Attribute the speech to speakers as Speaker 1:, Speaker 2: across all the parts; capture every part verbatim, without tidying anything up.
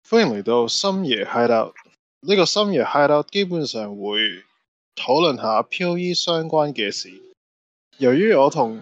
Speaker 1: 歡迎嚟到深夜 Hideout。呢個深夜 Hideout 基本上會討論下 P.O.E 相關嘅事。由於我同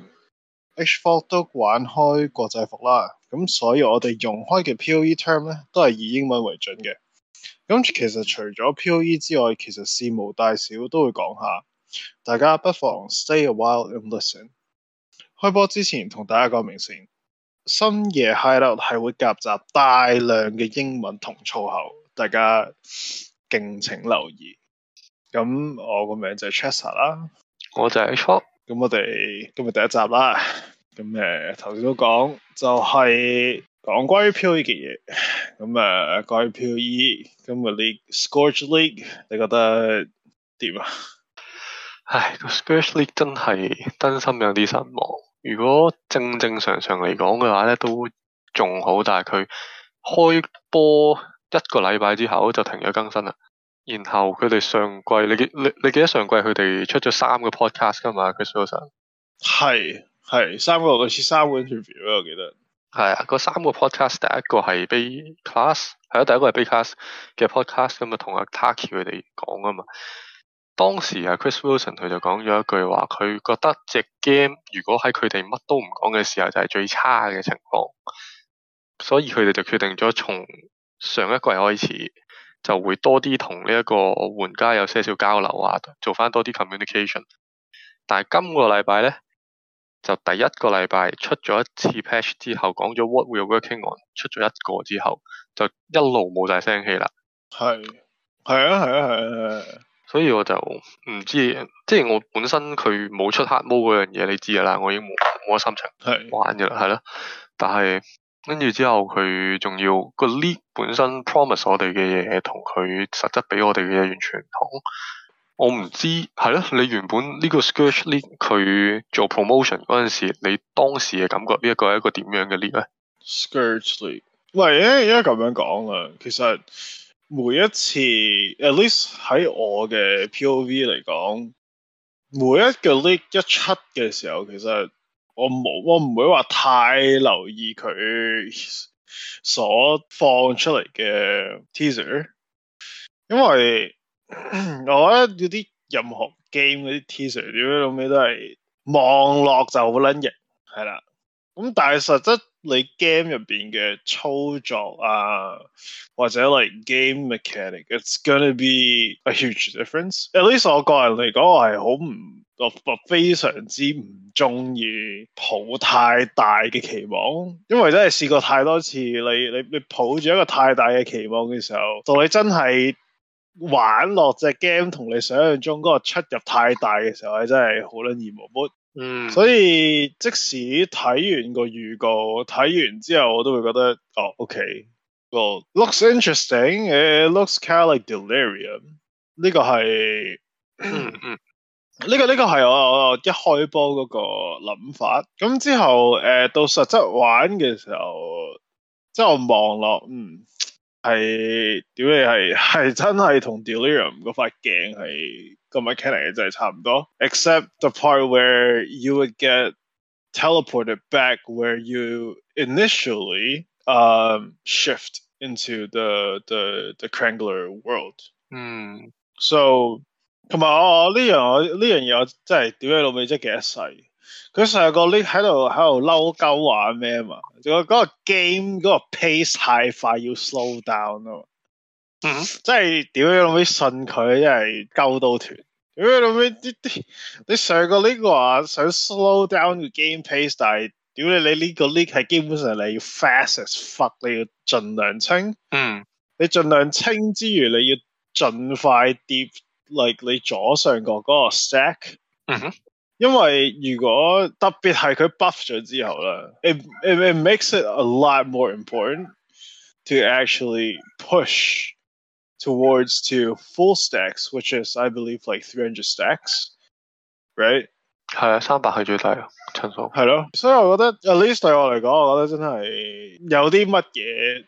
Speaker 1: H 四都玩開國際服啦，咁所以我哋用開嘅 P.O.E term 咧都係以英文為準嘅。咁其實除咗 P.O.E 之外，其實事無大小都會講下。大家不妨 stay a while and listen。開波之前同大家講明先。深夜 Hideout 係會夾雜大量嘅英文同粗口，大家敬請留意。咁我個名就係 Chester 啦，
Speaker 2: 我就係 H 四。
Speaker 1: 咁我哋今日第一集啦。咁誒頭先都講就係講關於 P.O.E 嘅嘢。咁誒關於 P.O.E 今日 League Scourge League 你覺得點啊？
Speaker 2: 唉，個 Scourge League 真係真心有啲失望。如果正正常常嚟講嘅話咧，都仲好，但係佢開波一個禮拜之後就停咗更新啦。然後佢哋上季，你記你你記得上季佢哋出咗三個 podcast 噶嘛 Chris Wilson？
Speaker 1: 係係三個類似三個 interview 我記得。
Speaker 2: 係啊，嗰三個 podcast 第一個係 Bay Class， 係啊，第一個係 Bay Class 嘅 podcast 咁啊，同阿 Taki 佢哋講啊嘛。當時啊 Chris Wilson 佢就講咗一句話，佢覺得隻 game 如果喺佢哋乜都唔講嘅時候就係最差嘅情況，所以佢哋就決定咗從上一季開始就會多啲同呢一個玩家有些少交流啊，做翻多啲 communication。但係今個禮拜咧就第一個禮拜出咗一次 patch 之後，講咗 what we are working on， 出咗一個之後就一路冇晒聲氣啦。
Speaker 1: 係係啊係啊係啊係啊。
Speaker 2: 所以我就唔知，即係我本身佢冇出黑毛嗰樣嘢，你知噶啦，我已經冇冇乜心情玩嘅啦，係咯。但係跟住之後佢仲要個 league 本身 promise 我哋嘅嘢，同佢實質俾我哋嘅嘢完全唔同。我唔知係咯，你原本呢個 Scourge League 佢做 promotion 嗰陣時，你當時嘅感覺呢一個係一個點樣嘅 league 咧
Speaker 1: ？Scourge League，喂，而家咁樣講啊，其實。每一次 at least 喺我嘅 P O V 嚟講，每一個 league 一出嘅時候，其實我冇我唔會話太留意佢所放出嚟嘅 teaser，因為我覺得嗰啲任何 game 嗰啲 teaser 點樣老尾都係望落就好撚型，係啦。咁但係實質你 game 入邊嘅操作啊，或者 like game mechanic，it's gonna be a huge difference。at least 我個人嚟講，我係好唔我我非常之唔中意抱太大嘅期望，因為真係試過太多次，你你你抱住一個太大嘅期望嘅時候，到你真係玩落隻 game 同你想象中嗰個出入太大嘅時候，係真係好撚二毛冇。嗯，所以即使睇完個預告，睇完之後我都會覺得，哦 ，OK，well looks interesting，it looks kind of like Delirium。呢個係，嗯嗯，呢個呢個係我我一開波嗰個諗法。咁之後誒、呃、到實質玩嘅時候，即係我望落，嗯，係屌你係係真係同 Delirium 嗰塊鏡係。個 mechanic 就係差唔多 ，except the part where you would get teleported back where you initially um, shift into the the the Krangler world。嗯 ，so 同埋我呢樣我呢樣嘢我真係屌你老味真係幾一世。佢上個呢喺度喺度嬲鳩玩咩啊嘛？仲有嗰個 game 嗰個 pace 太快要 slow down 啊嘛。嗯，即係屌你老味信佢，真係鳩到斷。屌你老味啲啲，你上個呢個話想 slow down 個 game pace， 但係屌你你呢個 league 係基本上你要 fast as fuck， 你要盡量清。嗯，你盡量清之餘，你要盡快跌 like 你左上角嗰個 stack。嗯哼。因為如果特別係佢 buff 咗之後啦 it, it, it makes it a lot more important to actually push towards to full stacks, which is I believe like three hundred stacks, right?
Speaker 2: 係啊，三百係最低啊，層數。
Speaker 1: 係咯，所以我覺得 at least 對我嚟講，我覺得真係有啲乜嘢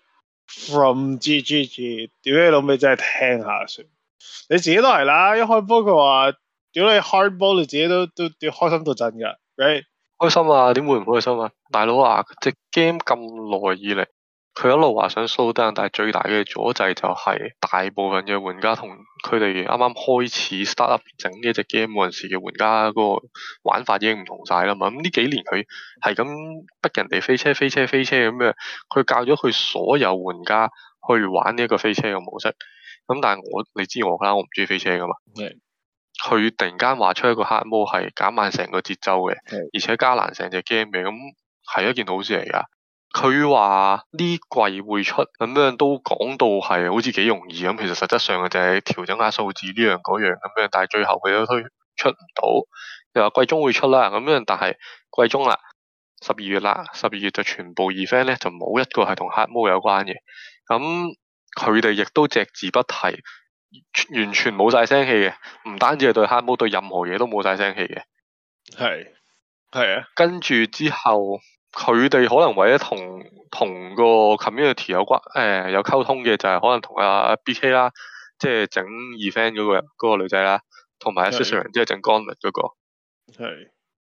Speaker 1: from G G G， 屌你老味真係聽下算。你自己都係啦，一開波佢話屌你 hard ball， 你自己都都屌開心到震㗎 ，right？
Speaker 2: 開心啊，點會唔開心啊？大佬啊，隻 game 咁耐以嚟。 佢一路話想 slow down，但係最大嘅阻滯就係大部分嘅玩家同佢哋啱啱開始 start up 整呢一隻 game 嗰陣時嘅玩家嗰個玩法已經唔同晒啦嘛。咁呢幾年佢係咁逼人哋飛車飛車飛車咁樣，佢教咗佢所有玩家去玩呢一個飛車嘅模式。咁但係我你知我啦，我唔中意飛車噶嘛。佢
Speaker 1: 係
Speaker 2: 突然間話出一個 hard mode 係減慢成個節奏嘅，
Speaker 1: 係
Speaker 2: 而且加難成隻 game 嘅，咁係一件好事嚟噶。佢話呢季會出，咁樣都講到係好似幾容易咁，其實實質上嘅就係調整下數字呢樣嗰樣咁樣，但係最後佢都推出唔到。又話季中會出啦，咁樣但係季中啦，十二月啦，十二月就全部 event 咧就冇一個係同 hard mode 有關嘅，咁佢哋亦都隻字不提，完全冇晒聲氣嘅，唔單止係對 hard mode，對任何嘢都冇晒聲氣嘅。
Speaker 1: 係係啊，
Speaker 2: 跟住之後。佢哋可能為咗同同個 community 有關誒、呃、有溝通嘅，就係可能同阿 B K 啦，即係整 event 嗰、嗰個嗰個女仔啦，同埋阿 Sister 即係整 Gauntlet 嗰個。
Speaker 1: 係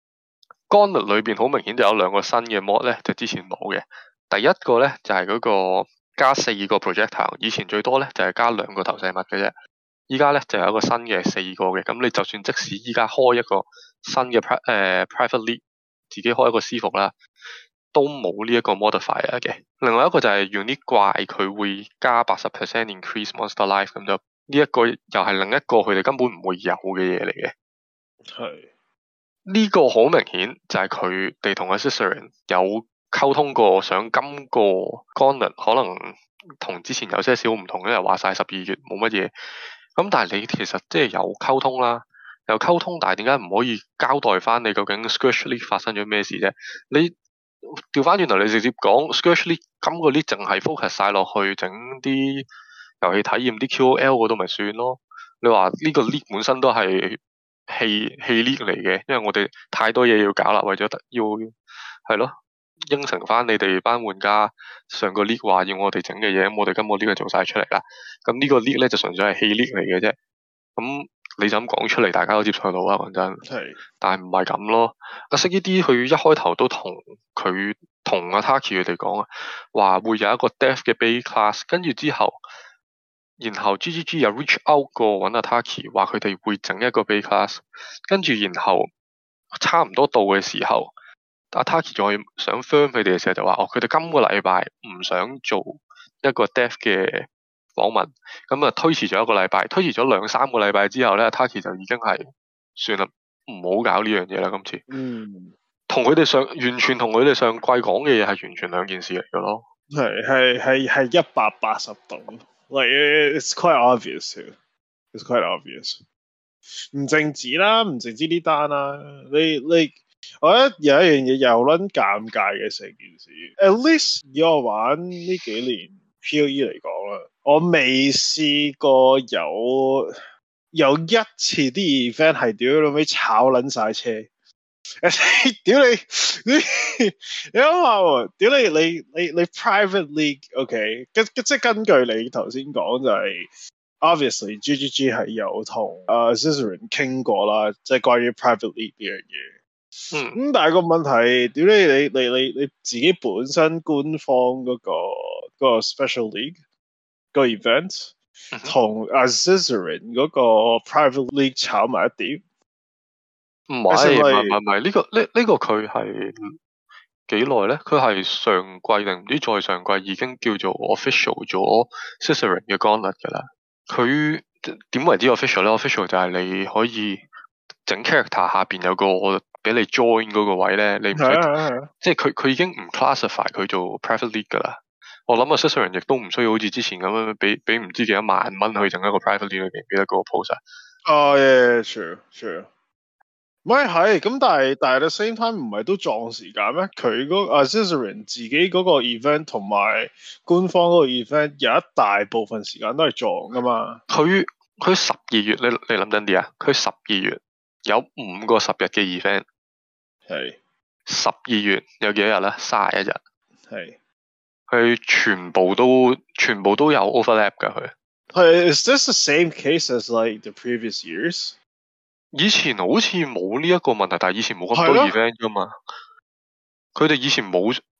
Speaker 2: Gauntlet 裏邊好明顯就有兩個新嘅 mod 咧，就之前冇嘅。第一個咧就係、係、嗰個加四個 projectile，以前最多咧就係、係、加兩個投射物嘅啫。依家咧就有一個新嘅四個嘅，咁你就算即使依家開一個新嘅 pri 誒、呃、private league，自己開一個私服啦。都冇呢一個 modifier 嘅。另外一個就係 unique 怪，佢會加八十 percent increase monster life，咁就呢一個又係另一個佢哋根本唔會有嘅嘢嚟嘅。
Speaker 1: 係
Speaker 2: 呢個好明顯就係佢哋同阿 Sisterin 有溝通過，想今個 Gauntlet 可能同之前有些少唔同，因為話晒十二月冇乜嘢。咁但係你其實即係有溝通啦，有溝通，但係點解唔可以交代翻你究竟 Scourge League 發生咗咩事啫？你調翻轉頭，你直接講 Scourge League 今個 League 淨係 focus 晒落去整啲遊戲體驗啲 Q O L 嗰度咪算咯？你話呢個 League 本身都係戲戲 League 嚟嘅，因為我哋太多嘢要搞啦，為咗要係咯應承翻你哋班玩家上個 League 話要我哋整嘅嘢，咁我哋今個 League 就做晒出嚟啦。咁呢個 League 咧就純粹係戲 League 嚟嘅啫。咁你就咁講出嚟，大家都接受到啊！講真，
Speaker 1: 係，
Speaker 2: 但係唔係咁咯。阿色呢啲佢一開頭都同佢同阿 Taki 佢哋講啊，話會有一個 Death 嘅 Base Class，跟住之後，然後 G G G 又 reach out 過揾阿 Taki，話佢哋會整一個 Base Class，跟住然後差唔多到嘅時候，阿 Taki 再想 firm 佢哋嘅時候就話，哦，佢哋今個禮拜唔想做一個 Death 嘅訪問，咁啊推遲咗一個禮拜，推遲咗兩三個禮拜之後咧 Taki 就已經係算啦，唔好搞呢樣嘢啦。今次，
Speaker 1: 嗯，
Speaker 2: 同佢哋上完全同佢哋上季講嘅嘢係完全兩件事嚟嘅咯。
Speaker 1: 係係係係一百八十度 ，like it's quite obvious too. It's quite obvious. 唔淨止啦，唔淨止呢單啦，你你，我覺得有一樣嘢又撚尷尬嘅成件事。At least 以我玩呢幾年 P O E 嚟講啦，我未試過有有一次啲 event 係屌到尾炒撚晒車。屌你你你諗下喎，屌你你你你 private league OK， 即係根據你頭先講就係、是、obviously G G G 係有同啊 Sisterin 傾過啦，即係關於 private league 呢樣嘢。
Speaker 2: 嗯，
Speaker 1: 咁但係個問題，屌你你你你你自己本身官方嗰、嗰個、嗰個 special league 個 event 同啊 Sisterin 嗰個 private league 炒埋一碟。
Speaker 2: 唔係唔係唔係呢個呢呢、呢個佢係幾耐咧？佢係上季定唔知再上季已經叫做 official 咗 Sisterin 嘅 Gauntlet 噶啦。佢點為之 official 咧 ？official 就係你可以整 character 下邊有個俾你 join 嗰個位咧，你唔使即係佢佢已經唔 classify 佢做 private league 噶啦。我諗啊 Sisterin 亦都唔需要好似之前咁樣俾俾唔知幾多萬蚊去整一個 private league 裏邊記得嗰個 post 啊。
Speaker 1: 哦，yeah true true。唔係係咁，但係但係 at the same time 唔係都撞時間咩？佢嗰啊 Sisterin 自己嗰個 event 同埋官方嗰個 event 有一大部分時間都係撞噶嘛。
Speaker 2: 佢佢十二月你你諗真啲啊？佢十二月有五個十日嘅 event，
Speaker 1: 係
Speaker 2: 十二月有幾多日咧？卅一日，
Speaker 1: 係
Speaker 2: 佢全部都全部都有 overlap 噶佢。
Speaker 1: 係 Is this the same case as like the previous years？
Speaker 2: 以前好似冇呢一個問題，但係以前冇咁多 event 噶嘛。佢哋以前冇，我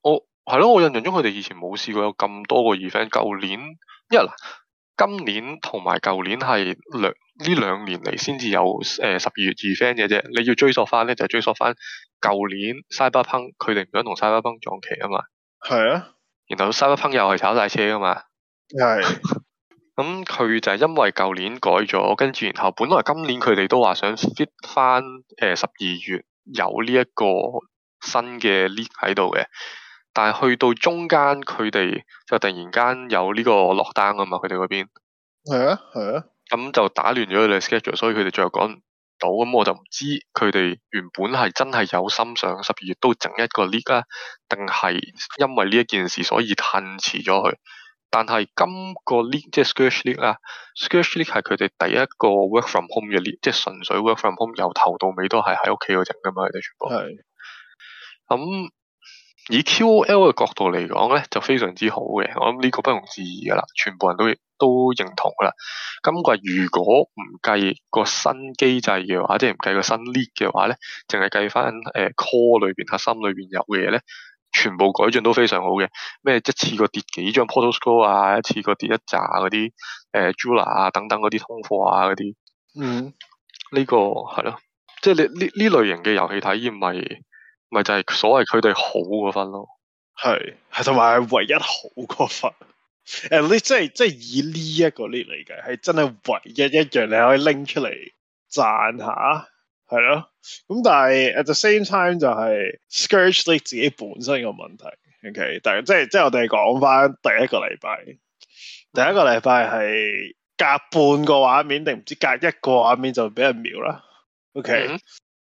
Speaker 2: 係咯，我印象中佢哋以前冇試過有咁多個 event。舊年一嗱，今年同埋舊年係兩呢兩年嚟先至有誒十二月 event 嘅啫。你要追溯翻咧，就係、追溯翻舊年 Cyberpunk 佢哋唔想同 Cyberpunk 撞期啊嘛。
Speaker 1: 係啊，
Speaker 2: 然後 Cyberpunk 又係炒晒車噶嘛。
Speaker 1: 係。
Speaker 2: 咁佢就係因為舊年改咗，跟住然後本來今年佢哋都話想 fit 翻誒十二月有呢一個新嘅 league 喺度嘅。但係去到中間，佢哋就突然間有呢個落單啊嘛，佢哋嗰邊
Speaker 1: 係啊，係啊，
Speaker 2: 咁就打亂咗佢哋 schedule，所以佢哋最後講唔到。咁我就唔知佢哋原本係真係有心想十二月都整一個 league 啊，定係因為呢一件事所以褪遲咗佢。但係今個 league 即係 Scourge League 啦，Scourge League 係佢哋第一個 work from home 嘅 league，即係純粹 work from home，由頭到尾都係喺屋企度整噶嘛，佢哋全部
Speaker 1: 係
Speaker 2: 咁。以 Q O L 嘅角度嚟講咧，就非常之好嘅。我諗呢個不容置疑噶啦，全部人都都認同噶啦。今季如果唔計個新機制嘅話，即係唔計個新 league 嘅話咧，淨係計翻誒 core 裏邊核心裏邊有嘅嘢咧，全部改進都非常好嘅。咩一次過跌幾張 portal scroll 啊，一次過跌一紮嗰啲誒 Jula 啊等等嗰啲通貨啊嗰啲。
Speaker 1: 嗯，
Speaker 2: 呢個係咯，即係你呢呢類型嘅遊戲體驗咪。咪就係所謂佢哋好嗰分咯，
Speaker 1: 係係同埋係唯一好嗰分。誒，你即係即係以呢一個 league 嚟嘅，係真係唯一一樣你可以拎出嚟讚下，係咯。咁但係 at the same time 就係 Scourge League 自己本身個問題。OK，但係即係即係我哋講翻第一個禮拜，第一個禮拜係隔半個畫面定唔知隔一個畫面就俾人秒啦。OK。嗯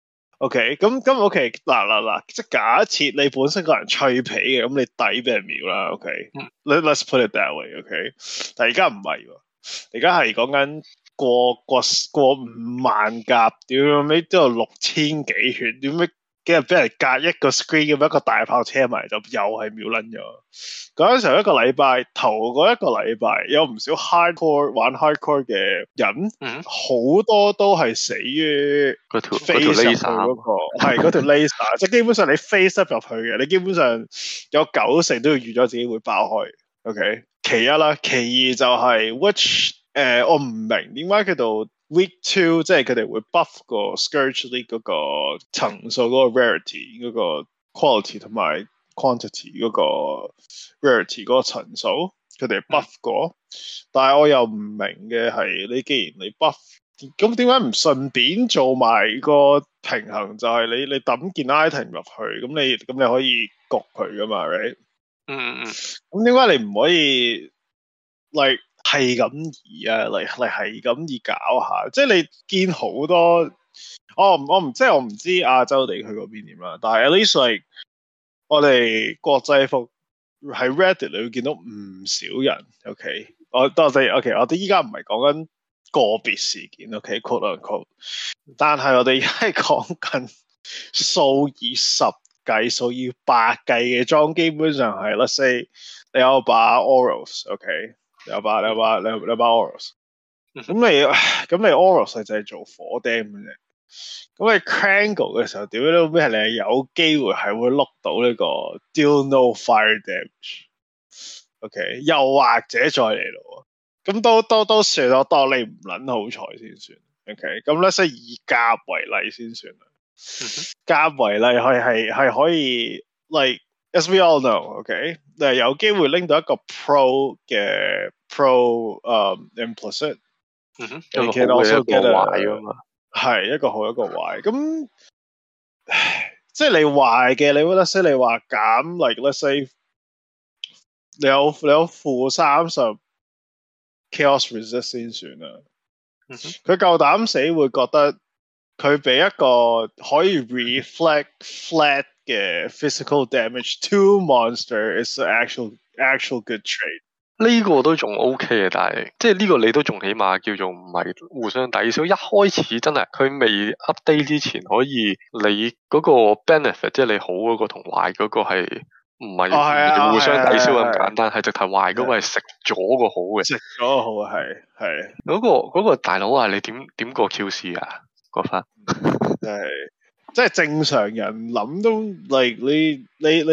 Speaker 1: OK，咁咁 OK，嗱嗱嗱，即係假設你本身個人脆皮嘅，咁你抵俾人秒啦。OK，Let、嗯、let's put it that way。OK，、okay? 但係而家唔係喎，而家係講緊過過過五萬甲，點樣尾都有六千幾血，點解幾日俾人隔一個 screen 咁一個大炮車埋就又係秒撚咗。嗰陣時候一個禮拜頭嗰一個禮拜有唔少 hardcore 玩 hardcore 嘅人，好、嗯、多都係死於
Speaker 2: 嗰條
Speaker 1: face 入去嗰個，係嗰條 laser， 即係基本上你 face 入去嘅，你基本上有九成都要預咗自己會爆開。OK， 其一啦，其二就係、是、which 誒、呃，我唔明點解佢度 week two 即係佢哋會 buff 個 Scourge League 嗰個層數嗰個 rarity 嗰個 quality 同埋 quantity 嗰個 rarity 嗰個層數，佢哋 buff 過，嗯、但係我又唔明嘅係，你既然你 buff，咁點解唔順便做埋個平衡？就係、是、你你抌件 item 入去，咁你咁你可以焗佢噶嘛 right？
Speaker 2: 嗯嗯嗯。
Speaker 1: 咁點解你唔可以 like 係咁易啊？嚟嚟係咁易搞下？即係你見好多，我我唔即係我唔知亞洲地區嗰邊點啦，但係 at least like 我哋國際服喺 Reddit 你會見到唔少人 ，OK， 我多謝 OK， 我哋依家唔係講緊個別事件 ，OK，quote unquote，但係我哋而家係講緊數以十計、數以百計嘅裝，基本上係 let's say 你有把 Oros，OK， 你有把你有把你有把 Oros， 咁你咁你 Oros 係就係做火 dam 嘅啫。咁你 Krangle 嘅時候，點樣都咩係你係有機會係會碌到呢個 deal no fire damage，OK， 又或者再嚟咯，咁都都都算我當你唔撚好彩先算 ，OK， 咁咧即係以甲為例先算啦，甲為例係係係可以 like as we all know，OK， 誒有機會拎到一個 pro 嘅 pro 誒、um, implicit，
Speaker 2: 嗯哼，
Speaker 1: 你 can also get a
Speaker 2: 壞啊嘛。
Speaker 1: 係一個好一個壞，咁即係你壞嘅，你 let's say 你話減 like let's say 你有你有負三十 chaos resist 先算啦。佢夠膽死會覺得佢俾一個可以 reflect flat 嘅 physical damage to monster is an actual actual good trade。
Speaker 2: 呢個都仲 OK 嘅，但係即係呢個你都仲起碼叫做唔係互相抵消。一開始真係佢未 update 之前，可以你嗰個 benefit， 即係你好嗰個同壞嗰個係唔係互相抵消咁簡單，係直頭壞嗰個係食咗個好嘅，
Speaker 1: 食咗個好係係
Speaker 2: 嗰個嗰個大佬啊！你點點個 Q C 啊？嗰番
Speaker 1: 即係即係正常人諗都 like 你你你。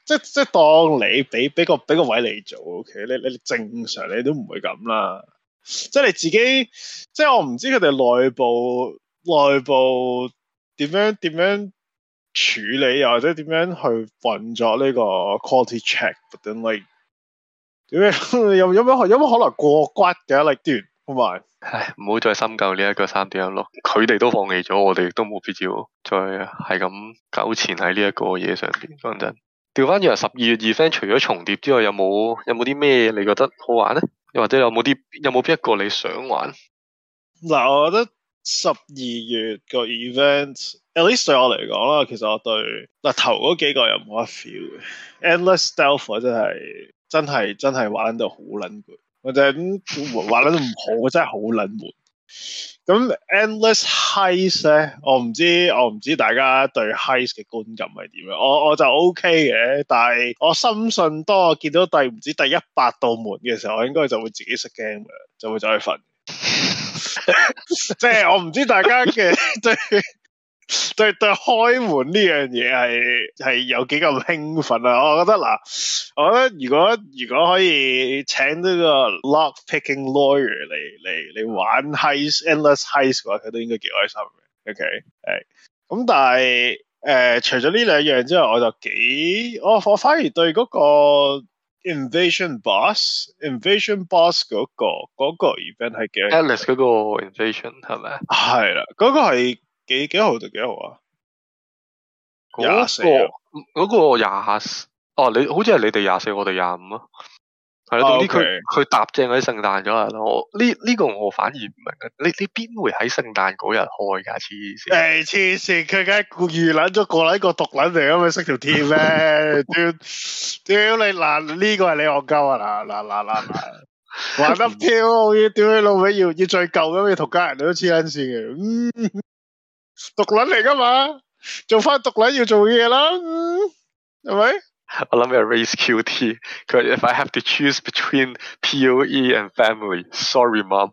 Speaker 1: 即即當你俾俾個俾個位你做 ，OK？你你正常你都唔會咁啦。即係你自己，即係我唔知佢哋內部內部點樣點樣處理，又或者點樣去運作呢個 quality check，but then like 點樣有有冇有冇可能過骨嘅 like dude，好埋。
Speaker 2: 唉，唔好再深究呢一個三點一六，佢哋都放棄咗，我哋亦都冇必要再係咁糾纏喺呢一個嘢上邊。講真，調翻轉十二月 event 除咗重疊之外，有冇有冇啲咩你覺得好玩咧？又或者有冇啲有冇邊一個你想玩？
Speaker 1: 嗱，我覺得十二月個 event，at least 對我嚟講啦，其實我對嗱頭嗰幾個又冇乜 feel 嘅。Endless Stealth 真係真係真係玩到好撚攰，或者玩得都唔好，真係好撚悶。咁 Endless Heist 咧，我唔知我唔知大家對 Heist 嘅觀感係點樣，我我就 OK 嘅，但係我深信當我見到第唔知第一百道門嘅時候，我應該就會自己熄 game 嘅，就會走去瞓。即係我唔知大家嘅對對對開門呢樣嘢係係有幾咁興奮啊！我覺得嗱，我覺得如果如果可以請呢個 lock picking lawyer 嚟嚟嚟玩 heist endless heist 嘅話，佢都應該幾開心嘅。OK，係咁，但係誒、呃，除咗呢兩樣之外，我就幾我我反而對嗰個 invasion boss invasion boss 嗰、嗰個嗰、嗰個 event 係幾
Speaker 2: Atlas 嗰個 invasion 係咪？
Speaker 1: 係啦，嗰、嗰個係。幾幾號定幾號啊？廿四啊！
Speaker 2: 嗰個廿哦，你好似係你哋廿四，我哋廿五啊。係啦，總之佢佢搭正喺聖誕咗啦。我呢呢個我反而唔明嘅，你你邊會喺聖誕嗰日開噶？黐線！誒，
Speaker 1: 黐線！佢梗係預諗咗個撚個毒撚嚟咁咪識條鐵咩？屌屌你嗱，呢個係你戇鳩啊！嗱嗱嗱嗱嗱，玩得飄要屌你老味，要要最舊咁要同家人都黐撚線嘅。嗯。毒撚嚟噶嘛，做翻毒撚要做嘢啦，嗯，係咪？
Speaker 2: 我諗係 Race Q T， 佢 If I have to choose between P O E and family, sorry mom.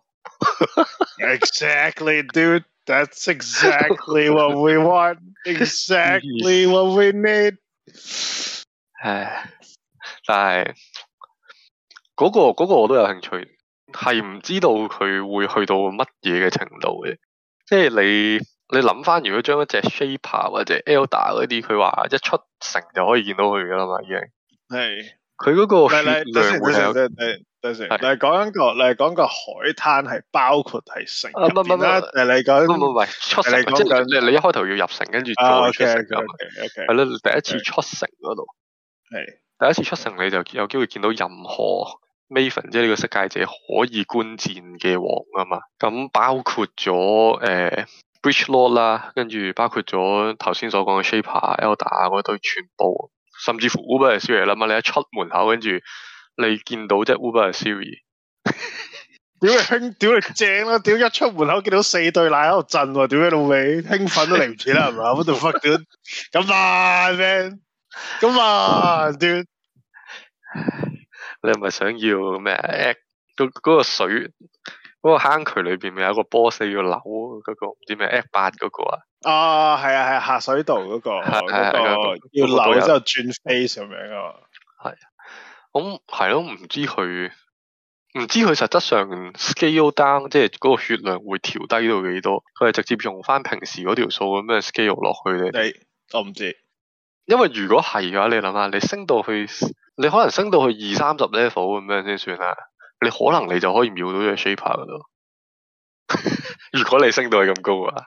Speaker 1: Exactly, dude. That's exactly what we want. Exactly what we need.
Speaker 2: 唉，但係嗰個嗰個我都有興趣，係唔知道佢會去到乜嘢嘅程度嘅，即係你。你諗翻，如果將一隻 Shaper 或者 Elder 嗰啲，佢話一出城就可以見到佢噶啦嘛，已經
Speaker 1: 係
Speaker 2: 佢嗰個血
Speaker 1: 量會有。等陣，等陣，你講緊個，你講個海灘係包括係城入邊啦。誒，你講
Speaker 2: 唔唔唔出城，即係你你一開頭要入城，跟住再出城咁。係咯，第一次出城嗰度，
Speaker 1: 係
Speaker 2: 第一次出城，你就有機會見到任何 Maven， 即係呢個色戒者可以觀戰嘅王啊嘛。咁包括咗誒。呃 Breach Lord 啦，跟住包括咗頭先所講嘅 Shaper、Elder 嗰堆全部，甚至乎 Uber Asiri 啦嘛，你一出門口跟住你見到隻 Uber Asiri，
Speaker 1: 屌你興，屌你正啦，屌一出門口見到四對奶喺度震喎，屌你老味，興奮都嚟唔切啦，係嘛？What the fuck，屌，咁啊 man，咁啊 dude，
Speaker 2: 你係咪想要咩？嗰嗰個水。嗰個坑渠裏邊咪有個 boss 要扭嗰、那個唔知咩 Act 八嗰個啊？
Speaker 1: 啊，係啊係、啊、下水道嗰、那個，嗰、那個、那個、要扭之後轉 face 咁樣啊。
Speaker 2: 係，咁係咯，唔知佢唔知佢實質上 scale down， 即係嗰個血量會調低到幾多？佢係直接用翻平時嗰條數咁樣 scale 落去咧？
Speaker 1: 你我唔知，因
Speaker 2: 為如果係嘅話，你諗下，你升到去，你可能升到去二三十 level 咁樣先算啦。你可能你就可以秒到呢個 Shaper 嗰度，如果你升到係咁高啊，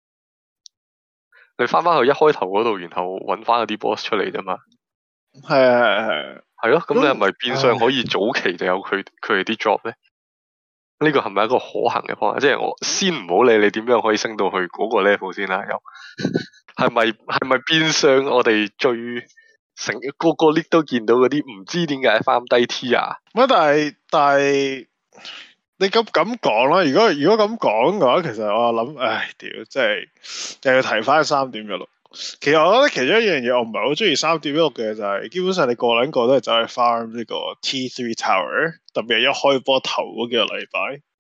Speaker 2: 你翻翻去一開頭嗰度，然後揾翻嗰啲 boss 出嚟啫嘛。
Speaker 1: 係啊係係
Speaker 2: 係咯，咁你係咪變相可以早期就有佢佢哋啲 drop 咧？呢個係咪一個可行嘅方法？即係我先唔好理你點樣可以升到去嗰個 level 先啦。又係咪係咪變相我哋最？成個個 league 都見到嗰啲唔知點解翻低 T 啊！
Speaker 1: 乜但係但係你咁咁講啦，如果如果咁講嘅話，其實我諗，唉屌，即係又要提翻三點一六。其實我覺得其中一樣嘢我唔係好中意三點一六嘅就係、是，基本上你個撚個都係走去 farm 呢個 T three tower，特別係一開波頭嗰幾個禮拜。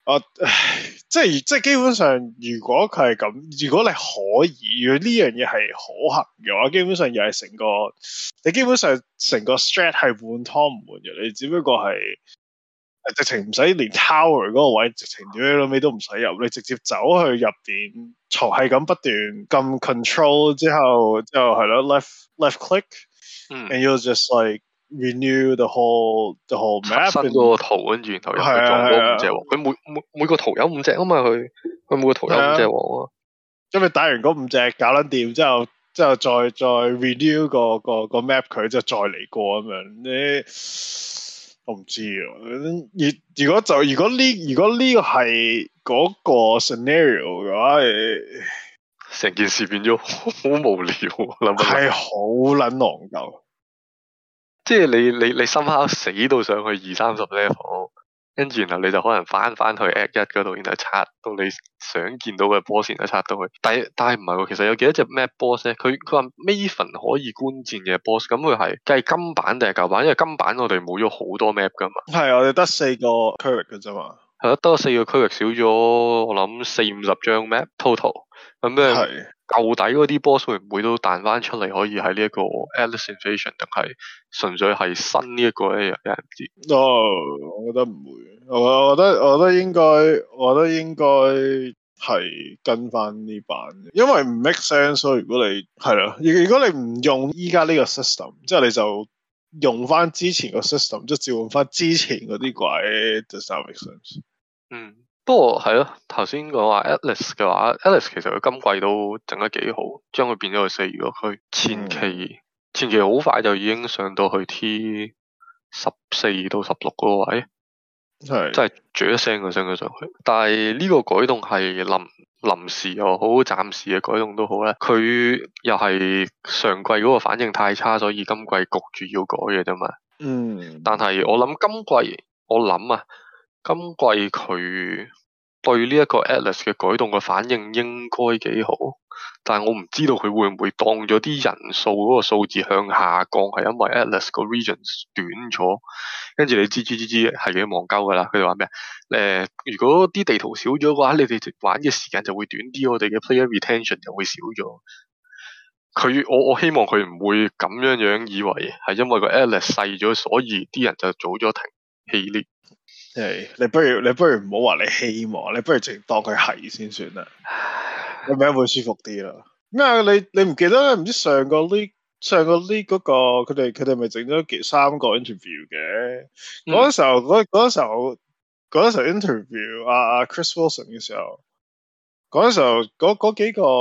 Speaker 1: 我即係即係基本上，如果佢係咁，如果你可以，如果呢樣嘢係可行嘅話，基本上又係成個，你基本上成個 strat 係換湯唔換藥，你只不過係直情唔使連 tower 嗰個位，直情點樣尾都唔使入，你直接走去入邊，從係咁不斷撳 control 之後，之後係咯 left left click，
Speaker 2: 嗯
Speaker 1: and you'll just like renew the whole the whole map。
Speaker 2: 新嗰個圖跟住然後入去撞嗰五隻王，佢每每每個圖有五隻啊嘛，佢佢每個圖有五隻王啊。
Speaker 1: 咁你打完嗰五隻搞撚掂之後，之後再再 renew 個個個 map 佢，之後再嚟過咁樣。你我唔知啊。如如果就如果呢如果呢個係嗰個 scenario 嘅話，
Speaker 2: 成件事變咗好無聊，諗
Speaker 1: 係好撚戇鳩。
Speaker 2: 即係你你你深刻死到上去二三十 level， 跟住然後你就可能翻翻去 Act 一嗰度，然後刷到你想見到嘅 boss， 然後刷到去。但係但係唔係喎，其實有幾多隻 map boss 咧？佢佢話 Maven 可以觀戰嘅 boss， 咁佢係計金版定係舊版？因為金版我哋冇咗好多 map 噶嘛。係
Speaker 1: 我哋得四個區域嘅啫嘛。
Speaker 2: 係咯，得四個區域，少咗我諗四五十張 map total。咁咩？舊底嗰啲 boss 會唔會都彈翻出嚟？可以喺呢一個 Atlas Invasion， 定係純粹係新呢一個咧？有人唔知。
Speaker 1: 哦，我覺得唔會。我覺得我覺得應該，我覺得應該係跟翻呢版嘅，因為唔 make sense。所以如果你係咯，如果你唔用依家呢個 system， 即係你就用翻之前個 system， 即係召喚翻之前嗰啲鬼，就 doesn't make sense。嗯。
Speaker 2: 不過係咯，頭先講話 Atlas 嘅話 ，Atlas 其實佢今季都整得幾好，將佢變咗去四個區。前期、嗯、前期好快就已經上到去 T 十四到十六嗰個位，係真係啜一聲就升咗上去。但係呢個改動係臨臨時又好，暫時嘅改動都好咧。佢又係上季嗰個反應太差，所以今季焗住要改嘅啫嘛。嗯。但係我諗今季，我諗啊。今季佢對呢一個 Atlas 嘅改動嘅反應應該幾好，但係我唔知道佢會唔會當咗啲人數嗰個數字向下降，係因為 Atlas 個 regions 短咗，跟住你知知知知係幾戇鳩噶啦。佢哋話咩？誒、呃，如果啲地圖少咗嘅話，你哋玩嘅時間就會短啲，我哋嘅 player retention 就會少咗。佢我我希望佢唔會咁樣樣以為係因為個 Atlas 細咗，所以啲人就早咗停棄列。
Speaker 1: 係，你不如你不如唔好話你希望，你不如直接當佢係先算啦，咁樣會舒服啲啦。咩啊？你你唔記得唔知上個 league 上個 league 嗰個佢哋佢哋咪整咗幾三個 interview 嘅？嗰、嗯、時候嗰嗰時候嗰時候 interview 阿、啊、阿 Chris Wilson 嘅時候，嗰時候嗰嗰幾個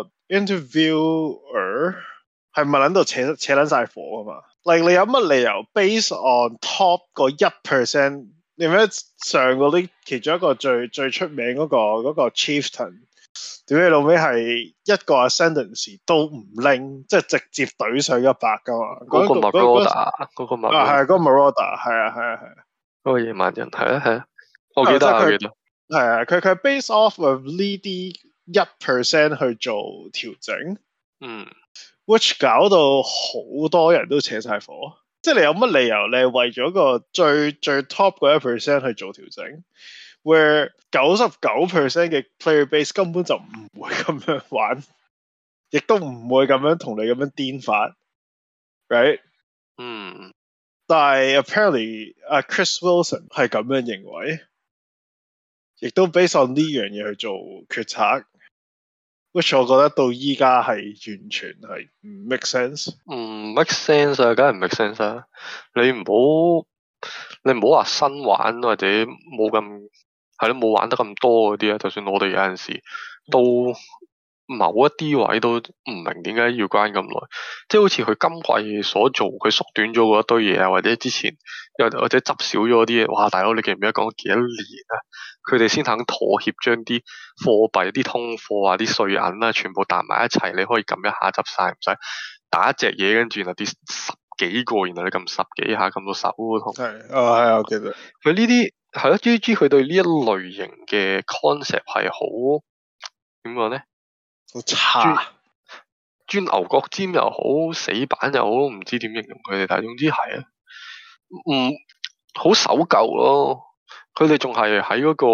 Speaker 1: interviewer 係咪撚到扯扯撚晒火啊嘛？例如你有乜理由 based on top 個一 percent？你咩上個啲其中一個最最出名嗰、那個嗰、那個 Chieftain， 點解老尾係一個 Ascendancy 都唔拎，即係直接懟上一百噶嘛？嗰、那個 Marauder， 嗰個 Marauder 啊係嗰個 Marauder， 係啊係啊係啊，嗰個野蠻人係啊係啊，我記得我記得係啊，佢佢 base off of 呢啲一 percent 去做調整，嗯 ，which 搞到好多人都扯晒火。即係你有乜理由你係為咗個最最 top 嗰一 percent 去做調整 ，where 九十九 percent 嘅 player base 根本就唔會咁樣玩，亦都唔會咁樣同你咁樣癲法 ，right？嗯。但係 apparently 阿 Chris Wilson 係咁樣認為，亦都 based on 呢樣嘢去做決策。which 我覺得到依家係完全係唔 make sense，唔 make sense 啊，梗係唔 make sense 啊！你唔好你唔好話新玩或者冇咁係咯，冇玩得咁多嗰啲啊，就算我哋有陣時都某一啲位都唔明點解要關咁耐，即係好似佢今季所做，佢縮短咗嗰一堆嘢啊，或者之前又或者執少咗啲嘢，哇！大佬你記唔記得講幾多年啊？佢哋先肯妥協，將啲貨幣、啲通貨啊、啲稅銀啦，全部搭埋一齊，你可以撳一下執晒，唔使打一隻嘢，跟住然後啲十幾個，然後你撳十幾下撳到手痛。係，啊係啊，我記得。佢呢啲係咯，G G 佢對呢一類型嘅 concept 係好點講咧？好差。鑽牛角尖又好，死板又好，唔知點形容佢哋，但係總之係啊，唔好守舊咯。佢哋仲係喺嗰個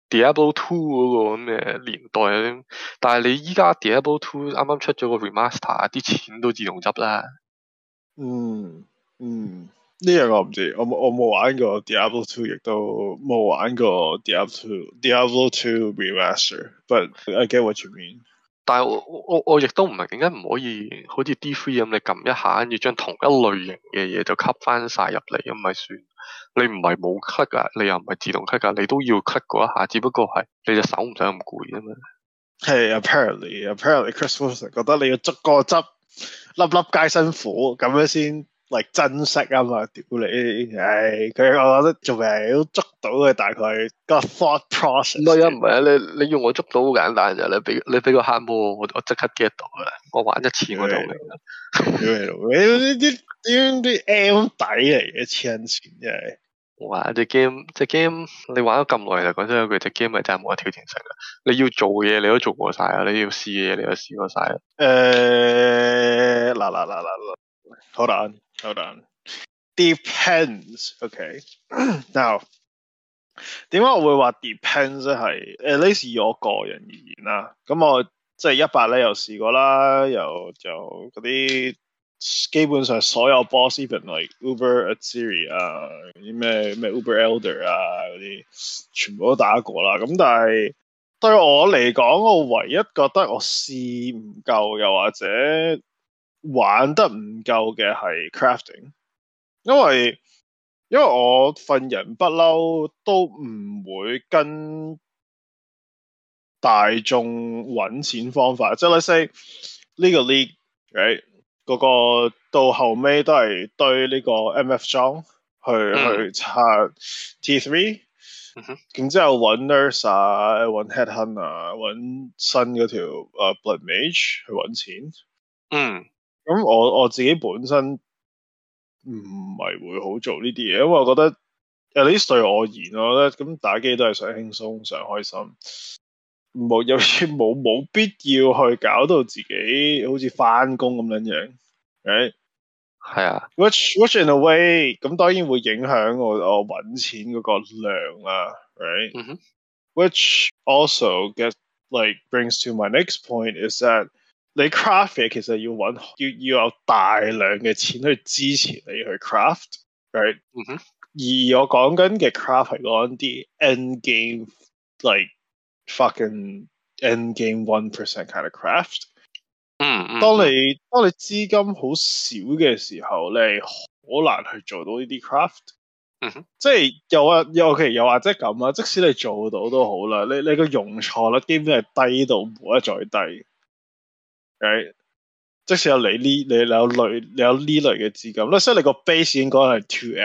Speaker 2: Diablo two 嗰個咁嘅年代，但係你依家 Diablo two 啱啱出咗個 remaster，啲錢都自動執啦。
Speaker 1: 嗯嗯，呢樣我唔知，我冇我冇玩過 Diablo two，亦都冇玩過 Diablo two Diablo two remaster，but I get what you mean。
Speaker 2: 但係我我我亦都唔明點解唔可以好似 D three 咁，你撳一下，跟住將同一類型嘅嘢就吸翻晒入嚟咁咪算。你唔係冇 cut 噶，你又唔係自動 cut 噶，你都要 cut 嗰一下，只不過係你隻手唔使咁攰啫嘛。
Speaker 1: 係 apparently apparently Chris Wilson 覺得你要捉個汁，粒粒皆辛苦，咁樣先嚟珍惜啊嘛！屌你，唉，佢我覺得仲係都捉到嘅，大概個 thought process。
Speaker 2: 唔係啊，唔係啊，你你要我捉到好簡單啫，你俾你俾個黑魔，我我即刻 get 到啦，我玩一次我就明啦。
Speaker 1: 呢啲啲啲 M 底嚟嘅黐線真係。
Speaker 2: 哇！隻 game 隻 game 你玩咗咁耐就講真一句，隻 game 咪真係冇乜挑戰性啦。你要做嘅嘢你都做過晒啊，你要試嘅嘢你都試過晒啦。
Speaker 1: 誒，嗱嗱嗱嗱嗱 ，hold on hold on，depends，ok， now 點解我會話 depends 咧？係 at least 以我個人而言啦，咁我即係一百咧又試過啦，又就嗰啲。基本上所有 boss，even like Uber Atziri 啊，啲咩咩 Uber Elder 啊嗰啲，全部都打過啦。咁但係對我嚟講，我唯一覺得我試唔夠，又或者玩得唔夠嘅係 crafting，因為因為我份人不嬲都唔會跟大眾揾錢方法，即係 let's say 呢個 league，right？嗰個到後尾都係堆呢個 M F 裝去、嗯、去刷 T three， 然之後揾 nurse 啊，揾 headhunt 啊，揾新嗰條、uh, blood mage 去揾錢。
Speaker 2: 嗯，
Speaker 1: 咁我我自己本身唔係會好做呢啲嘢，因為我覺得 at least 對我而言，我覺得咁打機都係想輕鬆、想開心。冇有冇冇必要去搞到自己好似翻工咁樣樣 ，right？
Speaker 2: 係啊
Speaker 1: ，which which in a way 咁當然會影響我我揾錢嗰個量啦 ，right？
Speaker 2: 嗯哼
Speaker 1: Which also get like brings to my next point is that 你 craft 嘢其實要揾要要有大量嘅錢去支持你去 craft，right？
Speaker 2: 嗯哼，
Speaker 1: 而我講緊嘅 craft 係講啲 end game like fucking end game one percent kind of craft。
Speaker 2: 嗯嗯。
Speaker 1: 當你當你資金好少嘅時候，你係好難去做到呢啲 craft。
Speaker 2: 嗯哼。即
Speaker 1: 係又啊又 OK 又或者咁啊，即使你做到都好啦，你你個容錯率基本係低到冇得再低。Right？即使有你呢你有類你有呢類嘅資金，所以你個 base 應該係 two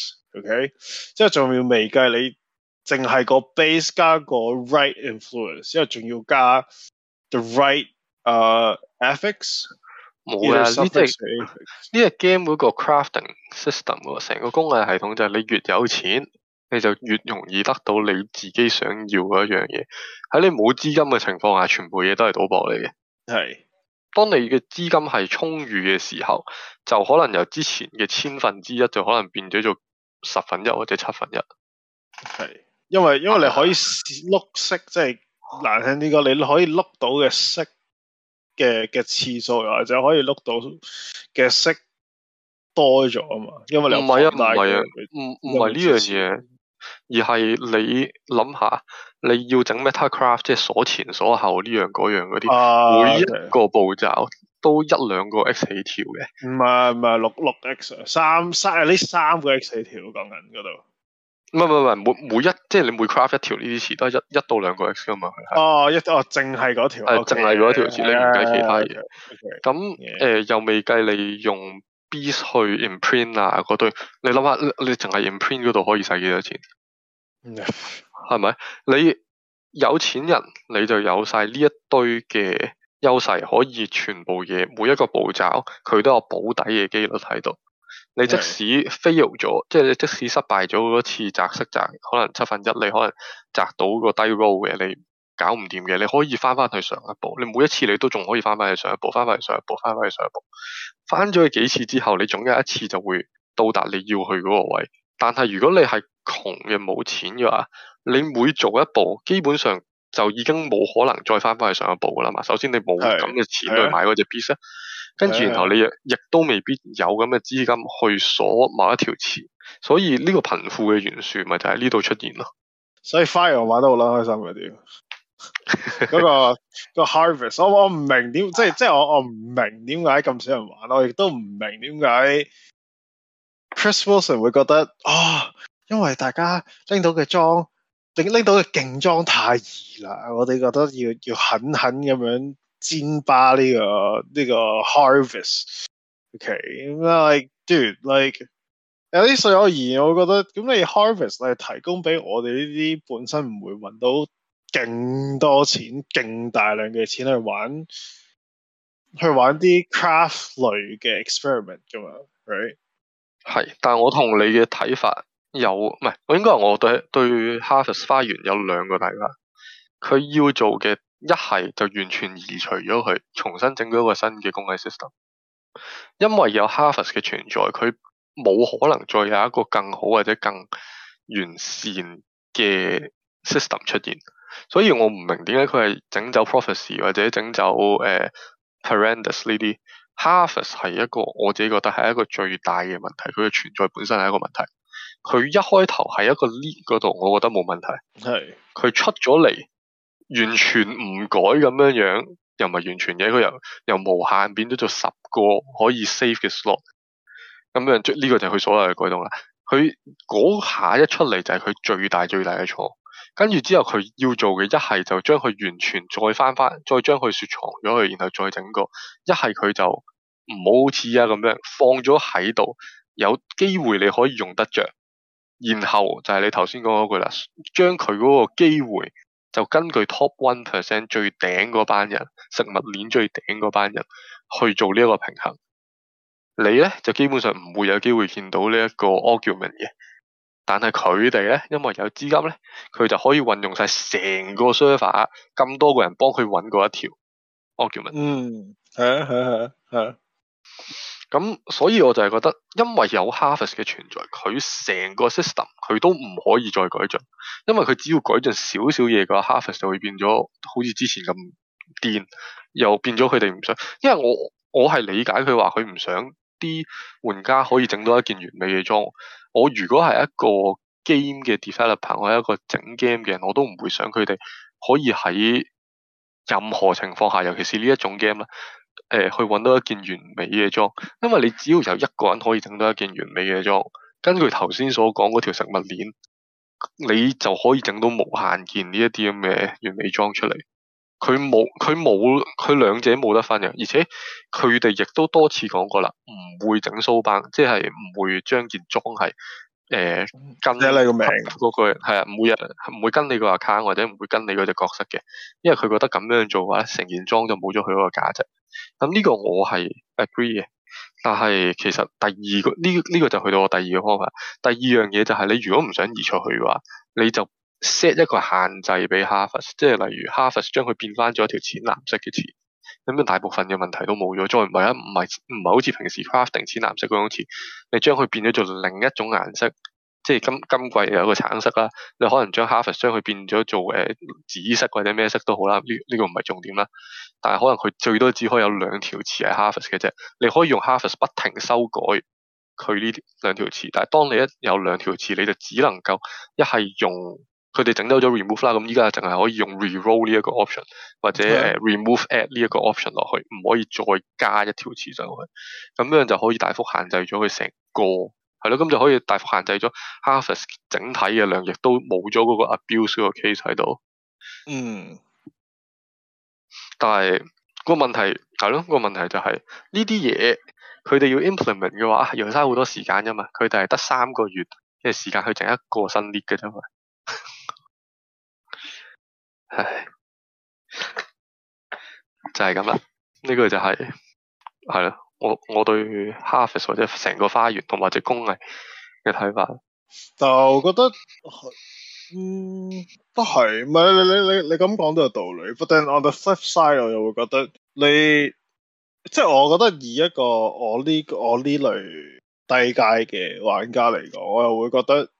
Speaker 1: x。OK？即係仲要未計你。淨係個 base 加個 right influence，之後仲要加 the right 誒、uh, ethics。
Speaker 2: 冇啊！呢隻呢隻 game 嗰個 crafting system 喎，成個工藝系統就係你越有錢，你就越容易得到你自己想要嗰一樣嘢。喺你冇資金嘅情況下，全部嘢都係賭博嚟嘅。
Speaker 1: 係。當
Speaker 2: 你嘅資金係充裕嘅時候，就可能由之前嘅千分之一，就可能變咗做十分一或者七分一。
Speaker 1: 係。因為因為你可以碌色，即係難聽啲講，你可以碌到嘅色嘅嘅次數，或者可以碌到嘅色多咗啊嘛。因為你唔係啊，唔係啊，
Speaker 2: 唔唔係呢樣嘢，而係你諗下，你要整 Metacraft，即係鎖前鎖後呢樣嗰樣嗰啲，啊，每一個步驟都一兩個 X 起跳嘅。
Speaker 1: 唔係唔係六六 X，三三呢三個 X 起跳講緊嗰度。
Speaker 2: 唔係唔係每每一即係你每 craft 一條呢啲詞都係一一到兩個 X 噶嘛。
Speaker 1: 哦，一哦，淨係嗰條，
Speaker 2: 係淨係嗰條詞，你唔計其他嘢。咁、
Speaker 1: okay.
Speaker 2: 誒、呃、又未計你用 Beast 去 imprint 啊嗰堆，你諗下，你淨係 imprint 嗰度可以使幾多錢？係咪？你有錢人你就有晒呢一堆嘅優勢，可以全部嘢每一個步驟佢都有保底嘅機率喺度。你即使 fail 咗，即係你即使失敗咗嗰次擲色擲，可能七分一，你可能擲到個低 roll 嘅，你搞唔掂嘅，你可以翻翻去上一步。你每一次你都仲可以翻翻去上一步，翻翻去上一步，翻翻去上一步。翻咗去幾次之後，你總有一次就會到達你要去嗰個位。 但係如果你係窮嘅冇錢嘅話，你每做一步，基本上就已經冇可能再翻返去上一步噶啦嘛。首先你冇咁嘅錢去買嗰隻 piece，跟住然後你亦亦都未必有咁嘅資金去鎖某一條詞，所以呢個貧富嘅懸殊咪就喺呢度出現咯。
Speaker 1: 所以 Fire 玩得好撚開心嗰啲。嗰、那個個 harvest，我我唔明點，即係即係我我唔明點解咁少人玩，我亦都唔明點解 Chris Wilson 會覺得啊、哦，因為大家拎到嘅裝，拎拎到嘅勁裝太易啦，我哋覺得要要狠狠咁樣煎巴呢、這個呢、這個 harvest。OK， 咁 like dude like 有啲對我而言，我覺得咁你 harvest 你提供俾我哋呢啲本身唔會揾到勁多錢、勁大量嘅錢去玩，去玩啲 craft 類嘅 experiment 噶嘛 ，right？
Speaker 2: 係，但係我同你嘅睇法有，唔係，我應該話我對對 Harvest 花園有兩個睇法。佢要做嘅一係就完全移除咗佢，重新整咗一個新嘅工藝 system。因為有 Harvest 嘅存在，佢冇可能再有一個更好或者更完善嘅 system 出現。所以我唔明點解佢係整走 Prophecy 或者整走誒、呃、Horrendous 呢啲。Harvest 係一個我自己覺得係一個最大嘅問題，佢嘅存在本身係一個問題。佢一開頭係一個 lead 嗰度，我覺得冇問題。係佢出咗嚟完全唔改咁樣樣，又唔係完全嘅，佢由由無限變咗做十個可以 save 嘅 slot。咁樣呢個就係佢所有嘅改動啦。佢嗰下一出嚟就係佢最大最大嘅錯。跟住之後佢要做嘅一係就將佢完全再翻翻，再將佢雪藏咗佢，然後再整個；一係佢就唔好好似啊咁樣放咗喺度，有機會你可以用得着。然後就係你頭先講嗰句啦，將佢嗰個機會就根據 top one percent 最頂嗰班人，食物鏈最頂嗰班人去做呢一個平衡。你咧就基本上唔會有機會見到呢一個 argument 嘅。但係佢哋咧，因為有資金咧，佢就可以運用晒成個 server 咁多個人幫佢揾過一條 argument。
Speaker 1: 嗯，係啊，係啊，係啊，係啊。
Speaker 2: 咁所以我就係覺得，因為有 Harvest 嘅存在，佢成個 system 佢都唔可以再改進，因為佢只要改進少少嘢嘅話 Harvest 就會變咗好似之前咁癲，又變咗佢哋唔想。因為我我係理解佢話佢唔想啲玩家可以整到一件完美嘅裝。我如果係一個 game 嘅 developer，我係一個整 game 嘅人，我都唔會想佢哋可以喺任何情況下，尤其是呢一種 game 啦，誒去揾到一件完美嘅裝，因為你只要有一個人可以整到一件完美嘅裝，根據頭先所講嗰條食物鏈，你就可以整到無限件呢一啲咁嘅完美裝出嚟。佢冇佢冇佢兩者冇得分嘅，而且佢哋亦都多次講過啦，唔會整蘇班，即係唔會將件裝係誒跟
Speaker 1: 你個名
Speaker 2: 嗰個係啊，每日唔會跟你個 account 或者唔會跟你嗰隻角色嘅，因為佢覺得咁樣做嘅話，成件裝就冇咗佢嗰個價值。咁呢個我係 agree 嘅，但係其實第二個呢呢、呢個就去到我第二個方法。第二樣嘢就係你如果唔想移出去嘅話，你就 set 一個限制俾 Harvest， 即係例如 Harvest 將佢變翻咗一條淺藍色嘅詞，咁樣大部分嘅問題都冇咗。再唔係啊，唔係唔係好似平時 crafting 淺藍色嗰種詞，你將佢變咗做另一種顏色，即係今今季有個橙色啦，你可能將 Harvest 將佢變咗做誒、呃、紫色或者咩色都好啦，呢、呢、呢個唔係重點啦。但係可能佢最多只可以有兩條詞係 Harvest 嘅啫，你可以用 Harvest 不停修改佢呢兩條詞，但係當你一有兩條詞，你就只能夠一係用。佢哋整走咗 remove 啦，咁依家淨係可以用 reroll 呢一個 option， 或者誒、uh, remove add 呢一個 option 落去，唔可以再加一條詞上去，咁樣就可以大幅限制咗佢成個，係咯，咁就可以大幅限制咗 Harvest 整體嘅量，亦都冇咗嗰個 abuse 嗰個 case 喺度。嗯，但係個問題係咯，個問題就係呢啲嘢，佢哋要 implement 嘅話，要嘥好多時間啫嘛，佢哋係得三個月嘅時間去整一個新 lead 嘅啫嘛。唉，就係咁啦，呢、這個就係係咯，我我對 Harvest 或者成個花園同埋隻工藝嘅睇法。
Speaker 1: 但我覺得，嗯，都係，唔係你你你你咁講都有道理。But then on the flip side，我又會覺得你，即係我覺得以一個我呢我呢類低階嘅玩家嚟講，我又會覺得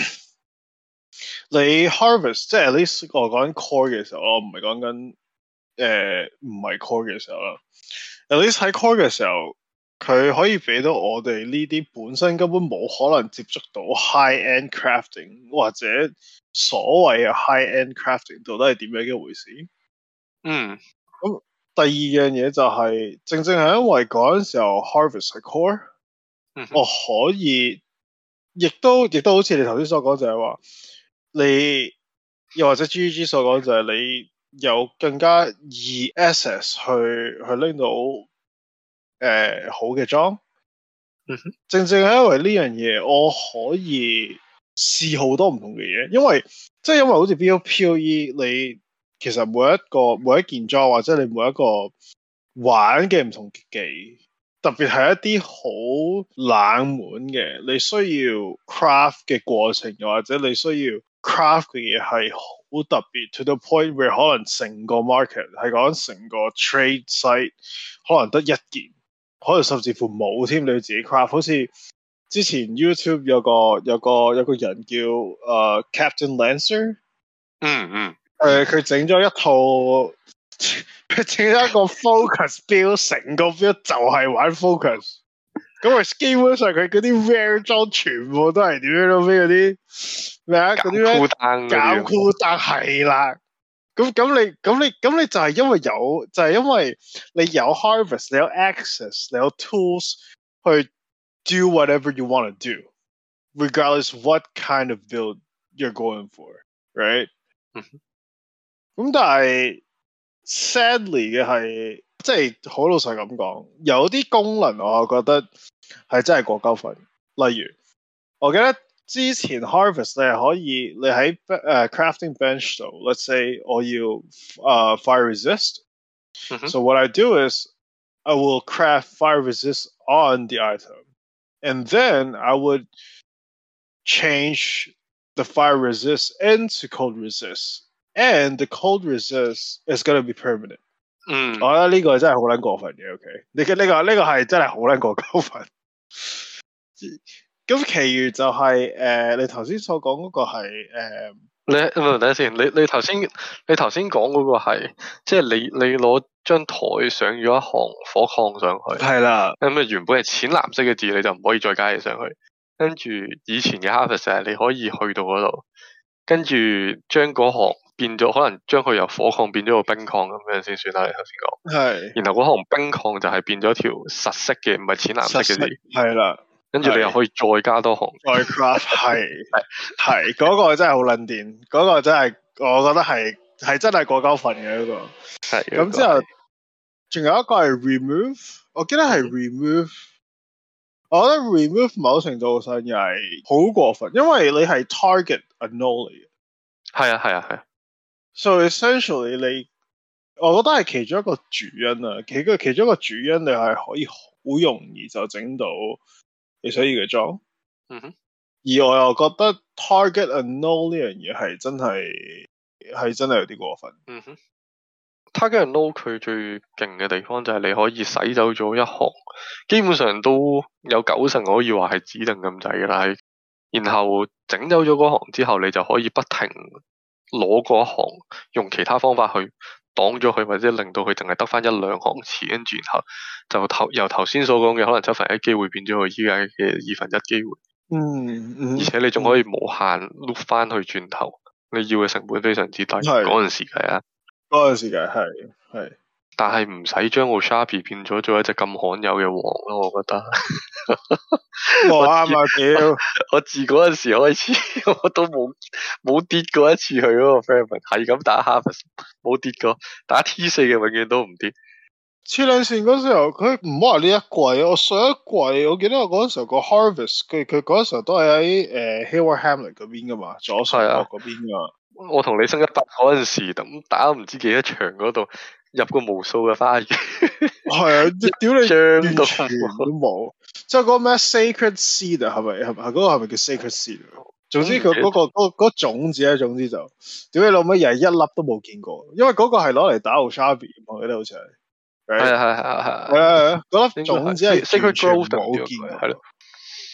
Speaker 1: 你 harvest 即係 at least 我講緊 core 嘅時候，我唔係講緊誒唔係 core 嘅時候啦。at least 喺 core 嘅時候，佢可以俾到我哋呢啲本身根本冇可能接觸到 high end crafting 或者所謂嘅 high end crafting 到底係點樣嘅回事？
Speaker 2: 嗯，
Speaker 1: 咁第二樣嘢就係、是、正正係因為嗰陣時候 harvest 係 core，、
Speaker 2: 嗯、
Speaker 1: 我可以亦都亦都好似你頭先所講就係話，你又或者 G G 所講就係你有更加易 access 去去拎到誒、呃、好嘅裝。
Speaker 2: 嗯哼，
Speaker 1: 正正係因為呢樣嘢，我可以試好多唔同嘅嘢，因為即係因為好似 PoE 你其實每一個每一件裝或者你每一個玩嘅唔同技，特別係一啲好冷門嘅，你需要 craft 嘅過程，又或者你需要 craft 嘅嘢係好特別 to the point where 可能成個 market 係講成個 trade site 可能得一件。可能甚至乎冇添，你要自己 craft。好似之前 YouTube 有個有個有個人叫誒、uh, Captain Lancer，
Speaker 2: 嗯嗯，
Speaker 1: 誒佢整咗一套，佢整咗一個 focus build， 成個 build 就係玩 focus。咁佢基本上佢嗰啲 rare 裝全部都係點樣咯？咩嗰啲咩啊？嗰啲咩減 cooldown 係啦。咁咁你咁你咁你就係因為有就係、是、因為你有 harvest， 你有 access， 你有 tools 去 do whatever you want to do regardless what kind of build you're going for, right？ 咁但係 sadly 嘅係即係好老實咁講，有啲功能我覺得係真係過鳩份。例如我記得之前 harvest 你係可以你喺誒、uh, crafting bench 度 let's say 我要誒、uh, fire resist、mm-hmm. so what I do is I will craft fire resist on the item and then I would change the fire resist into cold resist and the cold resist is going to be permanent。
Speaker 2: 嗯，
Speaker 1: 我覺得呢個真係好撚過分嘅 OK 呢個呢個呢個係真係好撚過鳩份。咁，其餘就係、是、誒、呃，你頭先所講嗰個係誒、呃，
Speaker 2: 你唔等下先，你你頭先你頭先講嗰個係，即係你你攞張台上咗一行火礦上去，
Speaker 1: 係啦，
Speaker 2: 咁啊原本係淺藍色嘅字，你就唔可以再加嘢上去。跟住以前嘅 harvest 係你可以去到嗰度，跟住將嗰行變咗，可能將佢由火礦變咗個冰礦咁樣先算啦。你頭先講
Speaker 1: 係，
Speaker 2: 然後嗰行冰礦就係變咗條實色嘅，唔係淺藍色嘅字，
Speaker 1: 係啦。
Speaker 2: 跟住你又可以再加多行，
Speaker 1: 再 craft 係係嗰個真係好撚掂，嗰、那個真係我覺得係係真係過鳩份嘅嗰個。係咁之後，仲有一個係 remove， 我記得係 remove，、嗯、我覺得 remove 某程度上又係好過分，因為你係 target annul 嚟嘅。
Speaker 2: 係啊係啊係啊。
Speaker 1: So essentially 你，我覺得係其中一個主因啊，其個其中一個主因你係可以好容易就整到你想要嘅裝，
Speaker 2: 嗯哼，
Speaker 1: 而我又覺得 target annul 呢樣嘢係真係係真係有啲過分。
Speaker 2: 嗯哼 ，target annul 佢最勁嘅地方就係你可以洗走咗一行，基本上都有九成可以話係指定咁滯嘅啦。係，然後整走咗嗰行之後，你就可以不停攞嗰行，用其他方法去擋咗佢，或者令到佢淨係得翻一兩行詞，跟住然後就頭由頭先所講嘅可能七分一機會變咗佢依家嘅二分一機會。
Speaker 1: 嗯嗯。
Speaker 2: 而且你仲可以無限碌翻去轉頭，你要嘅成本非常之低。嗰陣時計啊，
Speaker 1: 嗰陣時計係係。
Speaker 2: 但係唔使將個 Sharpie 變咗做一隻咁罕有嘅王咯，我覺得。
Speaker 1: 我啱啊屌！
Speaker 2: 我自嗰陣時開始，我都冇冇跌過一次去嗰個 Fairmont，係咁打 Harvest 冇跌過，打 T 四嘅永遠都唔跌。
Speaker 1: 黐兩線嗰時候，佢唔好話呢一季，我上一季我記得我嗰陣時候個 Harvest，佢佢嗰陣時候都係喺誒 Hayward Hamlet 嗰邊噶嘛，左上角嗰邊噶。
Speaker 2: 我同你升一百嗰陣時，咁打唔知幾多場嗰度。入過無數嘅花園，
Speaker 1: 係啊！屌你，
Speaker 2: 張
Speaker 1: 都全都冇。即係嗰個咩 Sacred Seed 啊，係咪係咪嗰個係咪叫 Sacred Seed？總之佢嗰、嗰個嗰嗰、嗰個、種子咧，總之就屌你老味，又係一粒都冇見過。因為嗰個係攞嚟打 Oshabi，我記得好似係。係
Speaker 2: 係係係係。
Speaker 1: 係啊！嗰粒種子係
Speaker 2: Sacred Growth
Speaker 1: 冇見過。係咯。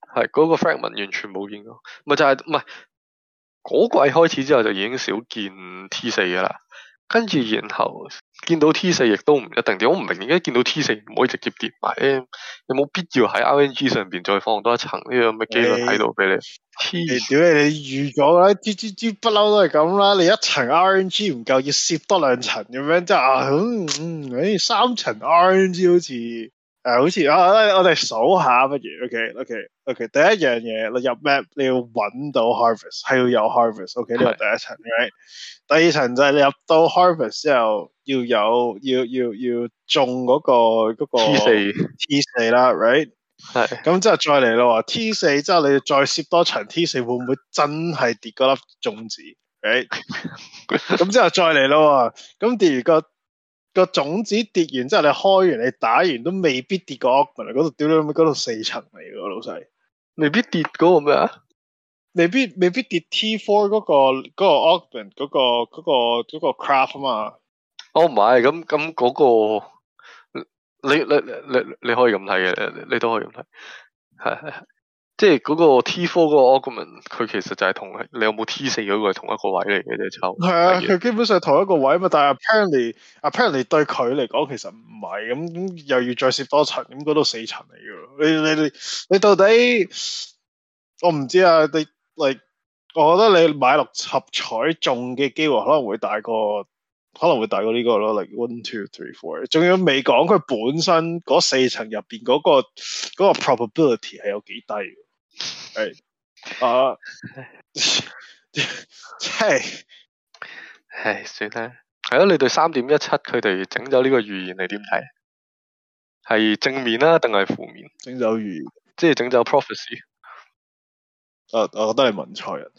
Speaker 2: 係嗰、嗰個 fragment 完全冇見過，咪就係唔係嗰季開始之後就已經少見 T 四噶啦，跟住然後見到 T 四亦都唔一定點，我唔明點解見到 T 四唔可以直接跌埋咧？有冇必要喺 R N G 上邊再放多一層呢個咁嘅機率喺度俾你？
Speaker 1: 你屌你！你預咗啦，G G G 不嬲都係咁啦。你一層 R N G 唔夠，要攝多兩層咁樣，即係啊，嗯嗯，誒三層 R N G 好似誒、啊，好似啊，我哋數下不如，OK OK OK，第一樣嘢你入 map 你要揾到 harvest，係要有 harvest，OK 呢個第一層 ，right？第二層就係你入到 harvest 之後要有要要要種嗰、嗰個嗰、嗰個
Speaker 2: T 四
Speaker 1: T 四啦 ，right？
Speaker 2: 係
Speaker 1: 咁之後再嚟咯，T 四之後你再攝多層 T 四，會唔會真係跌嗰粒種子？誒，咁之後再嚟咯，咁跌完個個種子跌完之後，你開完你打完都未必跌個 augment 嗰度，屌你嗰度四層嚟嘅老細，
Speaker 2: 未必跌嗰個咩啊？
Speaker 1: 未必未必跌 T 四嗰、嗰個嗰、嗰個 augment 嗰、嗰個嗰、嗰個嗰、嗰個 craft 啊嘛。
Speaker 2: 哦唔係，咁咁嗰個。你你你你可以咁睇嘅，你你都可以咁睇，係係係，即係嗰個 T 四嗰個 augment，佢其實就係同你有冇 T 四嗰個係同一個位嚟嘅啫，抽。
Speaker 1: 係啊，佢基本上同一個位嘛，但係 apparently apparently 對佢嚟講其實唔係咁，咁又要再攝多層，咁嗰度四層嚟嘅。你你你你到底我唔知啊，你 like 我覺得你買六合彩中嘅機會可能會大過。可能會大過呢個咯，like one two three four，仲要未講佢本身嗰四層入邊嗰個嗰、嗰個 probability 係有幾低嘅，係啊，即係，
Speaker 2: 唉，算啦，係咯，你對三點一七佢哋整咗呢個預言你點睇？係正面啦、啊，定係負面？
Speaker 1: 整走預言，
Speaker 2: 即係整走 prophecy。
Speaker 1: 我我覺得你問錯人。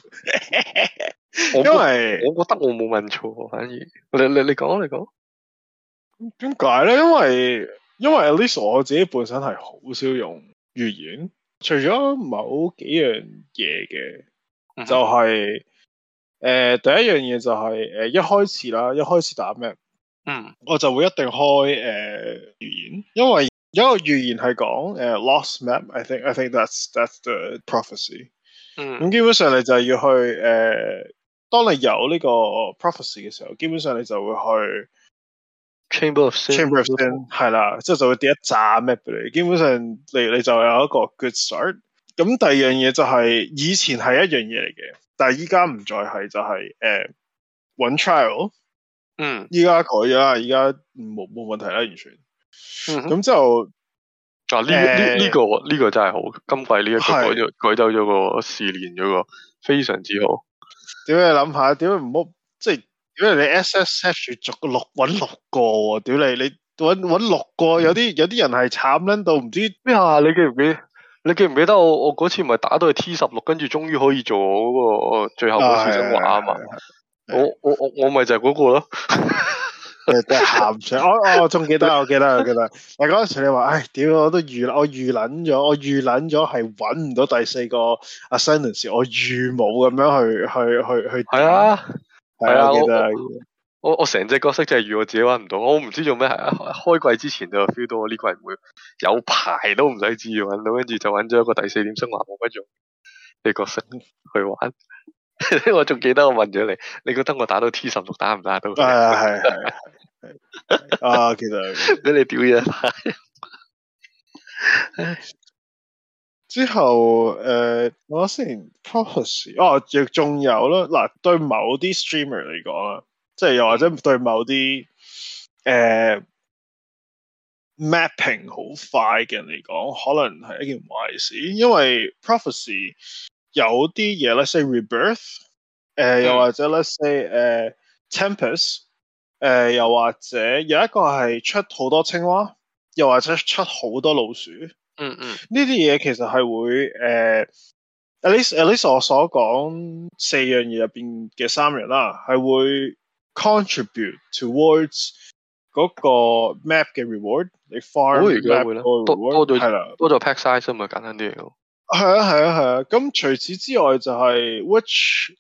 Speaker 2: 因
Speaker 1: 為
Speaker 2: 我覺得我冇問錯，反而你你你講你講，
Speaker 1: 點解咧？因為因為 at least 我自己本身係好少用預言，除咗某幾樣嘢嘅，嗯、就係、是、誒、呃、第一樣嘢就係、是、誒、呃、一開始啦，一開始打 map，
Speaker 2: 嗯，
Speaker 1: 我就會一定開誒、呃、預言，因為有一個預言係講誒 lost map，I think I think that's that's the prophecy，嗯，咁基本上你就要去誒。呃當你有呢個 prophecy 嘅時候，基本上你就會去
Speaker 2: Chamber of Sin，Chamber
Speaker 1: of Sin 係啦，之後就會跌一紮 map 俾你。基本上你你就有一個 good start。咁第二樣嘢就係、是、以前係一樣嘢嚟嘅，但係依家唔再係，就係誒揾 trial。
Speaker 2: 嗯，
Speaker 1: 依家改咗啦，依家冇冇問題啦，完全。咁、嗯、之後
Speaker 2: 啊呢呢呢個呢、這個真係好，今季呢一個改咗改走咗個試練咗個非常之好。
Speaker 1: 屌你諗下，屌你唔好即係，屌你 S S F 住逐六搵六個喎，屌你你搵搵六個，有啲有啲人係慘撚到唔知
Speaker 2: 咩啊？你記唔記？你記唔記得我我嗰次咪打到去 T 十六，跟住終於可以做嗰個最後嗰次升華啊嘛？我我我我咪就係嗰個咯。
Speaker 1: 誒，真係鹹水！我我仲記得，我記得，我記得。嗱嗰陣時你話，唉，屌我都預，我預撚咗，我預撚咗係揾唔到第四個 Ascendancy，我預冇咁樣去去去去。係
Speaker 2: 啊，係啊，
Speaker 1: 我記得。
Speaker 2: 我我成隻角色就係預我自己揾唔到，我唔知做咩係啊！開季之前就 feel 到我呢季唔會有排都唔使至於揾到，跟住就揾咗一個第四點升華冇乜用嘅角色去玩。我仲記得我問咗你，你覺得我打到 T 十六打唔打到？
Speaker 1: 係啊係係係啊，其實
Speaker 2: 俾你屌嘢
Speaker 1: 之後誒，我先 prophecy 哦，亦仲有啦。嗱，對某啲 streamer 嚟講啊，即係又或者對某啲誒、呃、mapping 好快嘅人嚟講，可能係一件壞事，因為 prophecy 有啲嘢咧，let's say rebirth，誒、呃嗯、又或者 let's say 誒、呃、tempest，誒、呃、又或者有一個係出好多青蛙，又或者出好多老鼠。
Speaker 2: 嗯嗯，
Speaker 1: 呢啲嘢其實係會誒、呃、，at least at least 我所講四樣嘢入邊嘅三樣啦，係會 contribute towards 嗰個 map 嘅 reward，你 farm map 個 reward 係啦，
Speaker 2: 多咗 pack size 啊嘛，簡單啲嚟講。
Speaker 1: 係啊係啊係啊，咁、啊、除此之外就係 which，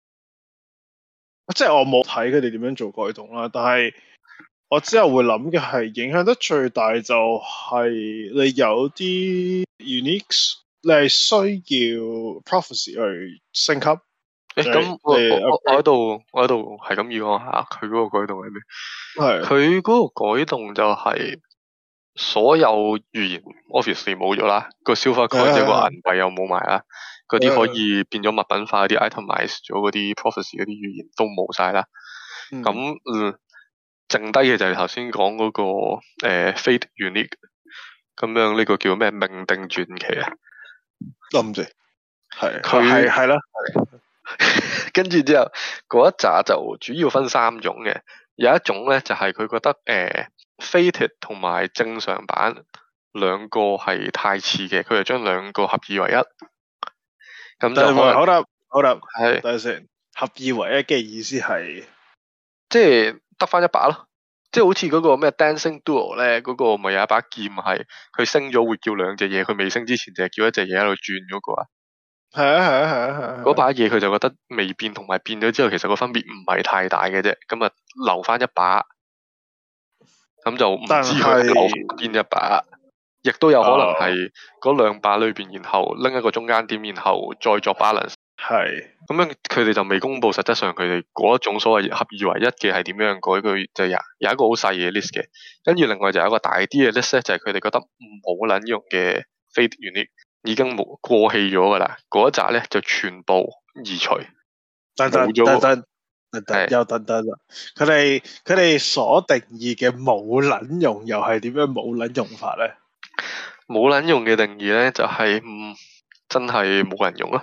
Speaker 1: 即係我冇睇佢哋點樣做改動啦，但係我之後會諗嘅係影響得最大就係你有啲 uniques 你係需要 prophecy 去升級。
Speaker 2: 誒咁
Speaker 1: 你
Speaker 2: 我
Speaker 1: 你
Speaker 2: 我我喺度我喺度係咁要講下佢嗰個改動係咩？
Speaker 1: 係
Speaker 2: 佢嗰個改動就係所有語言 obviously 冇咗啦，個 silver coin 即係個銀幣又冇埋啦，嗰啲可以變咗物品化嗰啲 itemize 咗嗰啲 prophecy 嗰啲語言都冇晒啦。咁嗯，嗯剩低嘅就係頭先講嗰個誒、呃、fate unique 咁樣，呢個叫咩命定傳奇啊？
Speaker 1: 諗住係
Speaker 2: 佢
Speaker 1: 係係啦。
Speaker 2: 跟住之後嗰一紮就主要分三種嘅，有一種咧就係、是、佢覺得誒、呃、fated 同埋正常版兩個係太似嘅，佢就將兩個合二為一。咁就可能
Speaker 1: 好啦好啦，
Speaker 2: 係
Speaker 1: 等陣先，合二為一嘅意思係
Speaker 2: 即係得翻一把咯，即係好似嗰個咩 Dancing Duel 咧，嗰、那個咪有一把劍係佢升咗會叫兩隻嘢，佢未升之前就係叫一隻嘢喺度轉嗰個啊。
Speaker 1: 係啊係啊係啊係啊！
Speaker 2: 嗰把嘢佢就覺得未變同埋變咗之後，其實個分別唔係太大嘅啫。咁啊留翻一把，咁就唔知佢留邊一把，亦都有可能係嗰兩把裏邊，然後拎一個中間點，然後再作 balance。
Speaker 1: 係
Speaker 2: 咁樣佢哋就未公布實質上佢哋嗰一種所謂合二為一嘅係點樣改，佢就有有一個好細嘅 list 嘅。跟住另外就有一個大啲嘅 list 咧，就係佢哋覺得冇撚用嘅 fate unique。已經冇過氣咗噶啦，嗰一紮咧就全部移除。
Speaker 1: 等等等等等等又等等啦，佢哋佢哋所定義嘅冇撚用又係點樣冇撚用法咧？
Speaker 2: 冇撚用嘅定義咧就係、是、嗯真係冇人用咯。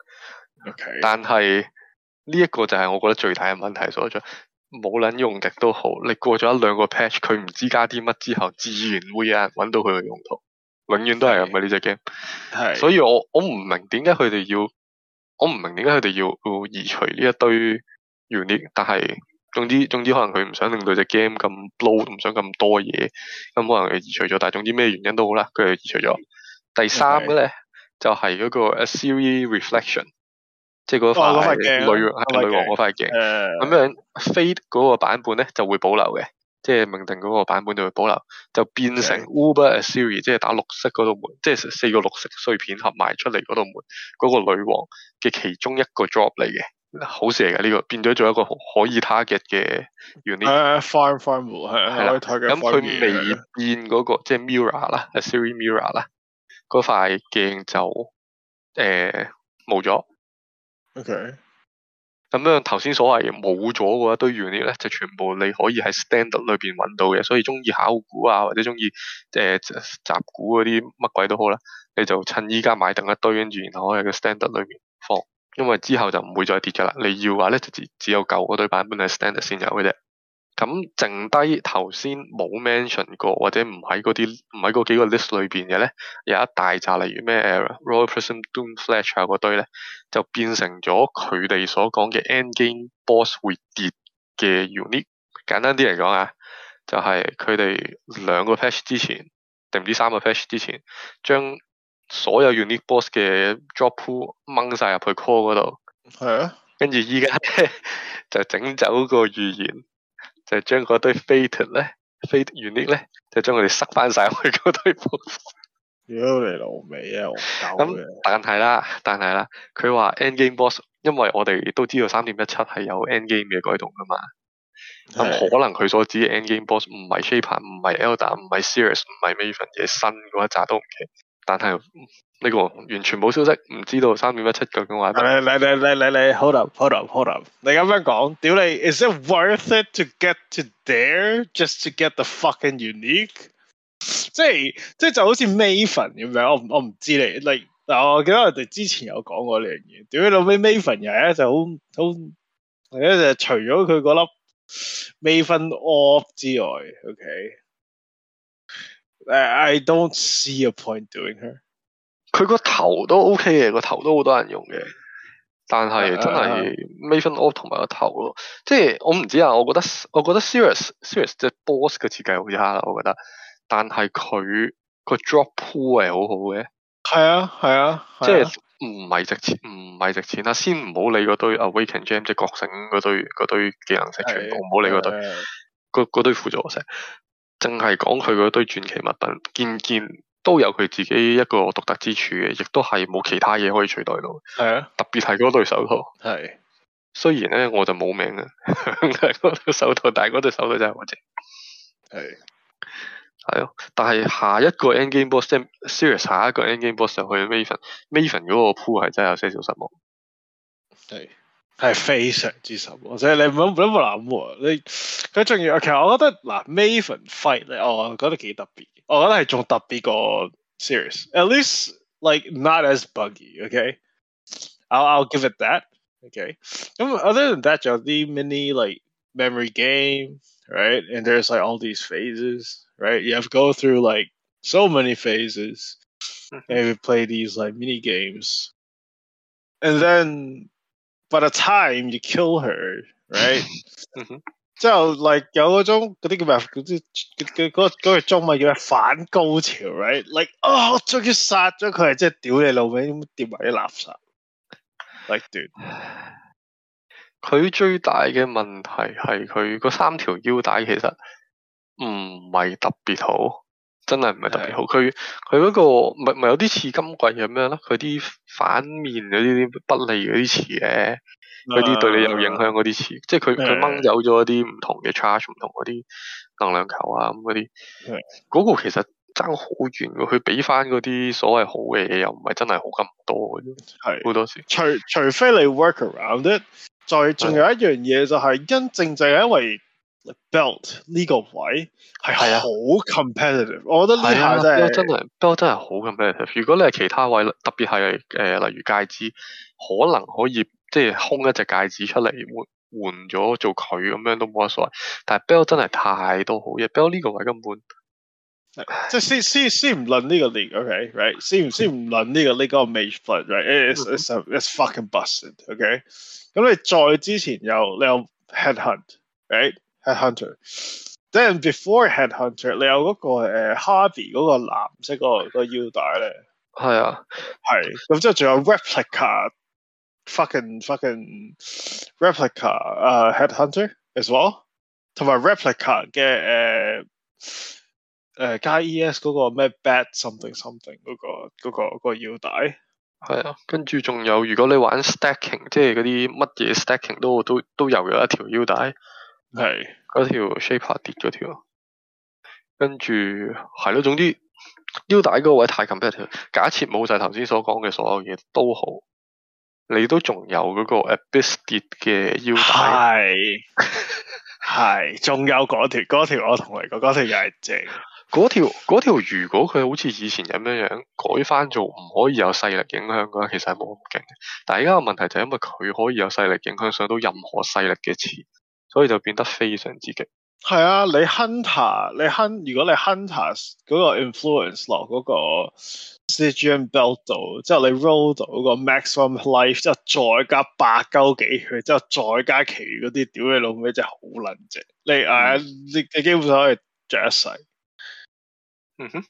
Speaker 1: Okay.
Speaker 2: 但係呢一個就係我覺得最大嘅問題所在。冇撚用極都好，你過咗一兩個 patch，佢唔知加啲乜之後，自然會有人揾到佢嘅用途。永遠都係咁嘅呢隻 game，係，所以我我唔明點解佢哋要，我唔明點解佢哋要要移除呢一堆 unique，但係總之總之可能佢唔想令到隻 game 咁 blow，唔想咁多嘢，咁可能佢移除咗，但係總之咩原因都好啦，佢就移除咗。第三個咧、okay. 就係嗰個 Asiri Reflection， 即係嗰塊女、哦、女王嗰塊鏡，咁、uh, 樣 Fate 嗰個版本咧就會保留嘅。即係命定嗰個版本就會保留，就變成 Uber Asiri， 即係打綠色嗰道門，即係四個綠色碎片合埋出嚟嗰道門，嗰、那個女王嘅其中一個 drop 嚟嘅，好事嚟嘅呢個，變咗做一個可以 target 嘅 unit。
Speaker 1: 誒 farm farm 係係啦，咁
Speaker 2: 佢未變嗰、那個即係 Mirror 啦 ，Asiri Mirror 啦，嗰塊鏡就誒冇咗。
Speaker 1: OK。
Speaker 2: 咁樣頭先所謂冇咗嗰一堆 unit 咧，就全部你可以喺 standard 裏邊揾到嘅，所以中意考古啊，或者中意誒集古嗰啲乜鬼都好啦，你就趁依家買定一堆，跟住然後可以喺個 standard 裏面放，因為之後就唔會再跌噶啦。你要話咧就只只有舊嗰堆版本係 standard 先有嘅啫。咁剩低頭先冇 mention 過或者唔喺嗰啲唔喺嗰幾個 list 裏邊嘅咧，有一大扎例如咩 Royal Prism Doomflash 啊嗰堆咧，就變成咗佢哋所講嘅 end game boss 會跌嘅 unique。簡單啲嚟講啊，就係佢哋兩個 patch 之前定唔知三個 patch 之前，將所有 unique boss 嘅 drop pool 掹晒入去 core 嗰度。係啊。跟住依家咧就整走個預言。就將嗰堆 fate 咧 ，fate unique 咧，就將佢哋塞翻晒去嗰堆 boss。屌你老味啊！我搞嘅。咁但係啦，但係啦，佢話 end game boss， 因為我哋都知道三點一七係有 end game 嘅改動噶嘛。咁可能佢所指嘅 end game boss 唔係 Shaper， 唔係 Elder， 唔係 Seers， 唔係 Maven 嘅新嗰一紮都唔奇。但係呢個完全冇消息，唔知道三點一七究竟話。嚟嚟嚟嚟嚟嚟 ，hold up hold up hold up， 你咁樣講，屌你 ，is it worth it to get to there just to get the fucking unique？ 即係即係就好似 Maven 咁樣，我唔我唔知你，例嗱我記得我哋之前有講過呢樣嘢，屌你老尾 Maven 又係一隻好好，係一隻除咗佢嗰粒 Maven Orb 之外 ，OK。I don't see a point doing her。佢個頭都 OK 嘅，個頭都好多人用嘅，但係真係 Maven Orb 同埋個頭咯，即係我唔知啊，我覺得我覺得 Seers Seers 即係 boss 嘅設計好差啦，我覺得，但係佢個 drop pool 係好好嘅，係啊係啊，即係唔係值錢唔係值錢啦，先唔好理嗰堆 Awaken Gem 即係覺醒嗰堆嗰堆技能石，全部唔好理嗰堆，嗰嗰堆輔助石。淨係講佢嗰堆傳奇物品，件件都有佢自己一個獨特之處嘅，亦都係冇其他嘢可以取代到。
Speaker 1: 係啊，
Speaker 2: 特別係嗰對手套。
Speaker 1: 係。
Speaker 2: 雖然咧我就冇名啊，嗰對手套，但係嗰對手套真係好正。
Speaker 1: 係。
Speaker 2: 係咯，但係下一個 endgame boss 即係 Sirius 下一個 endgame boss 就去 Maven，Maven 嗰個鋪係真係有些少失望。
Speaker 1: 係係非常之失望，即係你唔好唔好諗喎，你佢仲要其實我覺得嗱 Maven fight 咧，我覺得幾特別，我覺得係仲特別過 Sirius，at least like not as buggy，okay？I'll I'll give it that，okay？咁 other than that 仲有啲 mini like memory game，right？And there's like all these phases，right？You have to go through like so many phases，and you play these like mini games，and then by the time you kill her, right？ 之後 like 有嗰種嗰啲叫咩？嗰啲嗰嗰嗰個中文叫咩？反高潮 ，right？Like 哦，我終於殺咗佢，即係屌你老味，跌埋啲垃圾。Like dude，
Speaker 2: 佢最大嘅問題係佢嗰三條腰帶其實唔係特別好，真係唔係特別好。佢佢嗰個咪咪有啲似今季咁樣咯，佢啲反面嗰啲不利嗰啲詞嘅。嗰啲對你有影響嗰啲詞，即係佢佢掹走咗一啲唔同嘅 charge， 唔同嗰啲能量球啊咁嗰啲，嗰、嗰個其實爭好遠嘅，佢俾翻嗰啲所謂好嘅嘢又唔係真係好咁多嘅，係好多時。
Speaker 1: 除除非你 work around it， 再仲有一樣嘢就係因正正係因為 belt 呢個位係好 competitive，我覺得呢下真係
Speaker 2: 真係 belt 真係好 competitive。如果你係其他位，特別係誒、呃、例如戒指，可能可以。即係空一隻戒指出嚟換換咗做佢咁樣都冇乜所謂，但係 Bell 真係太多好嘢 ，Bell 呢個位根本
Speaker 1: 即係先先先唔論呢個 league，OK，right？ 先先唔論呢個呢個 Mage Flood，right？It's it's it's fucking busted，OK？ 咁你再之前有你有 Headhunt，right？Headhunter，then before Headhunter， 你有嗰個誒 Harvey 嗰個藍色嗰個腰帶咧，
Speaker 2: 係啊，
Speaker 1: 係咁之後仲有 Replica。Fucking fucking replica 誒、uh, headhunter as well， 同埋 replica 嘅誒誒加 E S 嗰個咩 bat something something 嗰、嗰個嗰、嗰個嗰、嗰個腰帶
Speaker 2: 係啊，跟住仲有如果你玩 stacking， 即係嗰啲乜嘢 stacking 都都都有有一條腰帶，
Speaker 1: 係
Speaker 2: 嗰條 shaper 跌嗰條，跟住係咯，總之腰帶嗰個位太 competitive， 假設冇晒頭先所講嘅所有嘢都好。你都仲有嗰個 Abyss 跌嘅腰帶，
Speaker 1: 係係，仲有嗰條嗰條我同你講，嗰條又係正。
Speaker 2: 嗰條嗰條如果佢好似以前咁樣樣改翻做唔可以有勢力影響嘅話，其實係冇咁勁。但係而家個問題就係因為佢可以有勢力影響上到任何勢力嘅詞，所以就變得非常之勁。
Speaker 1: 係啊，你 Hunter 你 Hunt 如果你 Hunter 嗰個 influence 落嗰個 C G M belt 度，之後你 roll 到個 maximum life，之後再加八鳩幾血，之後再加其餘嗰啲，屌你老味真係好撚正。你誒、嗯啊、你你基本上可以着一世。
Speaker 2: 嗯哼。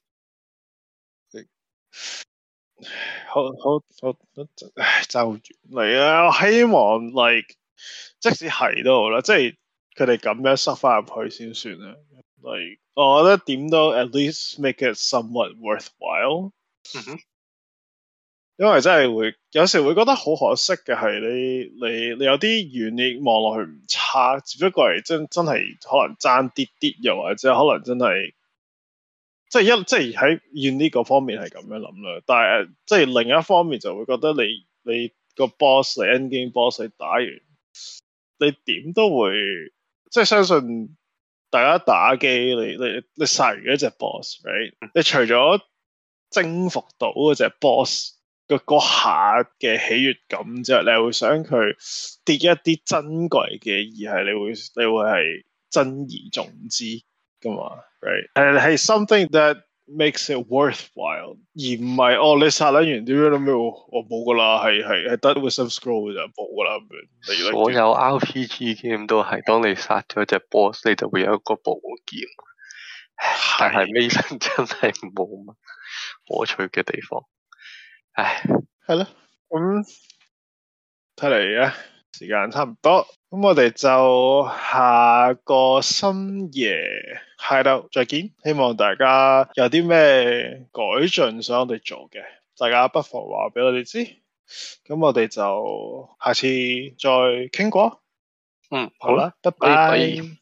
Speaker 1: 好好好，唉，爭好遠嚟啊！我希望 like 即使係都好啦，即係。佢哋咁樣塞翻入去先算啦。Like，我覺得點都 at least make it somewhat worthwhile。
Speaker 2: 嗯哼。
Speaker 1: 因為真係會有時會覺得好可惜嘅係你你你有啲遠你望落去唔差，只不過係真真係可能爭啲啲，又或者可能真係即係一即係喺遠呢個方面係咁樣諗啦。但係即係另一方面就會覺得你你個 boss 你 endgame boss 你打完，你點都會。即係相信大家打機，你你你殺完一隻 boss，right？ 你除咗征服到嗰隻 boss 個嗰下嘅喜悅感之外，你係會想佢跌一啲珍貴嘅，而係你會你會係珍而重之噶嘛 ，right？ 係係 something that makes it worthwhile， 而唔係哦你殺撚完點樣諗咩？我冇噶啦，係係係得 wisdom scroll 就冇噶啦咁樣。
Speaker 2: 所有 R P G game 都係，當你殺咗隻 boss， 你就會有一個寶劍。但係 Maven 真係冇乜可取嘅地方。唉，
Speaker 1: 係咯，咁睇嚟啊，時間差唔多。 咁我哋就下個深夜喺度再見，希望大家有啲咩改進想我哋做嘅，大家不妨話俾我哋知，咁我哋就下次再傾過。
Speaker 2: 嗯，
Speaker 1: 好啦，拜
Speaker 2: 拜
Speaker 1: 拜。
Speaker 2: 拜。